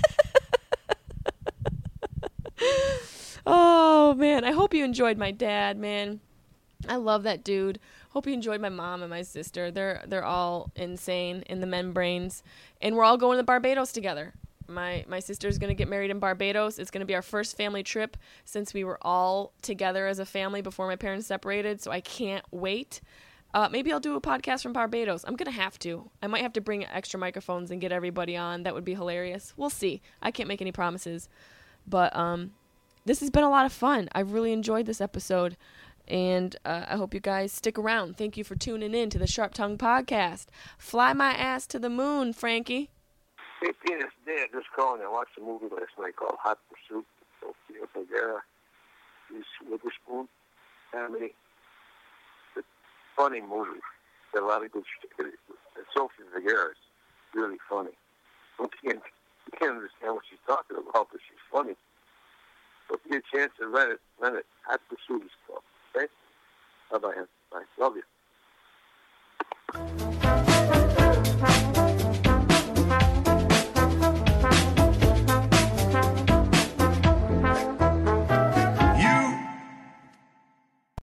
Oh, man. I hope you enjoyed my dad, man. I love that dude. Hope you enjoyed my mom and my sister. They're all insane in the membranes. And we're all going to Barbados together. My sister's going to get married in Barbados. It's going to be our first family trip since we were all together as a family before my parents separated, so I can't wait. Maybe I'll do a podcast from Barbados. I'm going to have to. I might have to bring extra microphones and get everybody on. That would be hilarious. We'll see. I can't make any promises. But this has been a lot of fun. I've really enjoyed this episode, and I hope you guys stick around. Thank you for tuning in to the Sharp Tongue Podcast. Fly my ass to the moon, Frankie. Hey, Peter, it's Dan. Just calling. I watched a movie last night called Hot Pursuit. Sofia Vergara, Reese Witherspoon, family. It's a funny movie. Got a lot of good shit. And Sofia Vergara is really funny. You can't understand what she's talking about, but she's funny. So if you get a chance to rent it. Hot Pursuit is called. Okay? Bye-bye. Bye. Love you.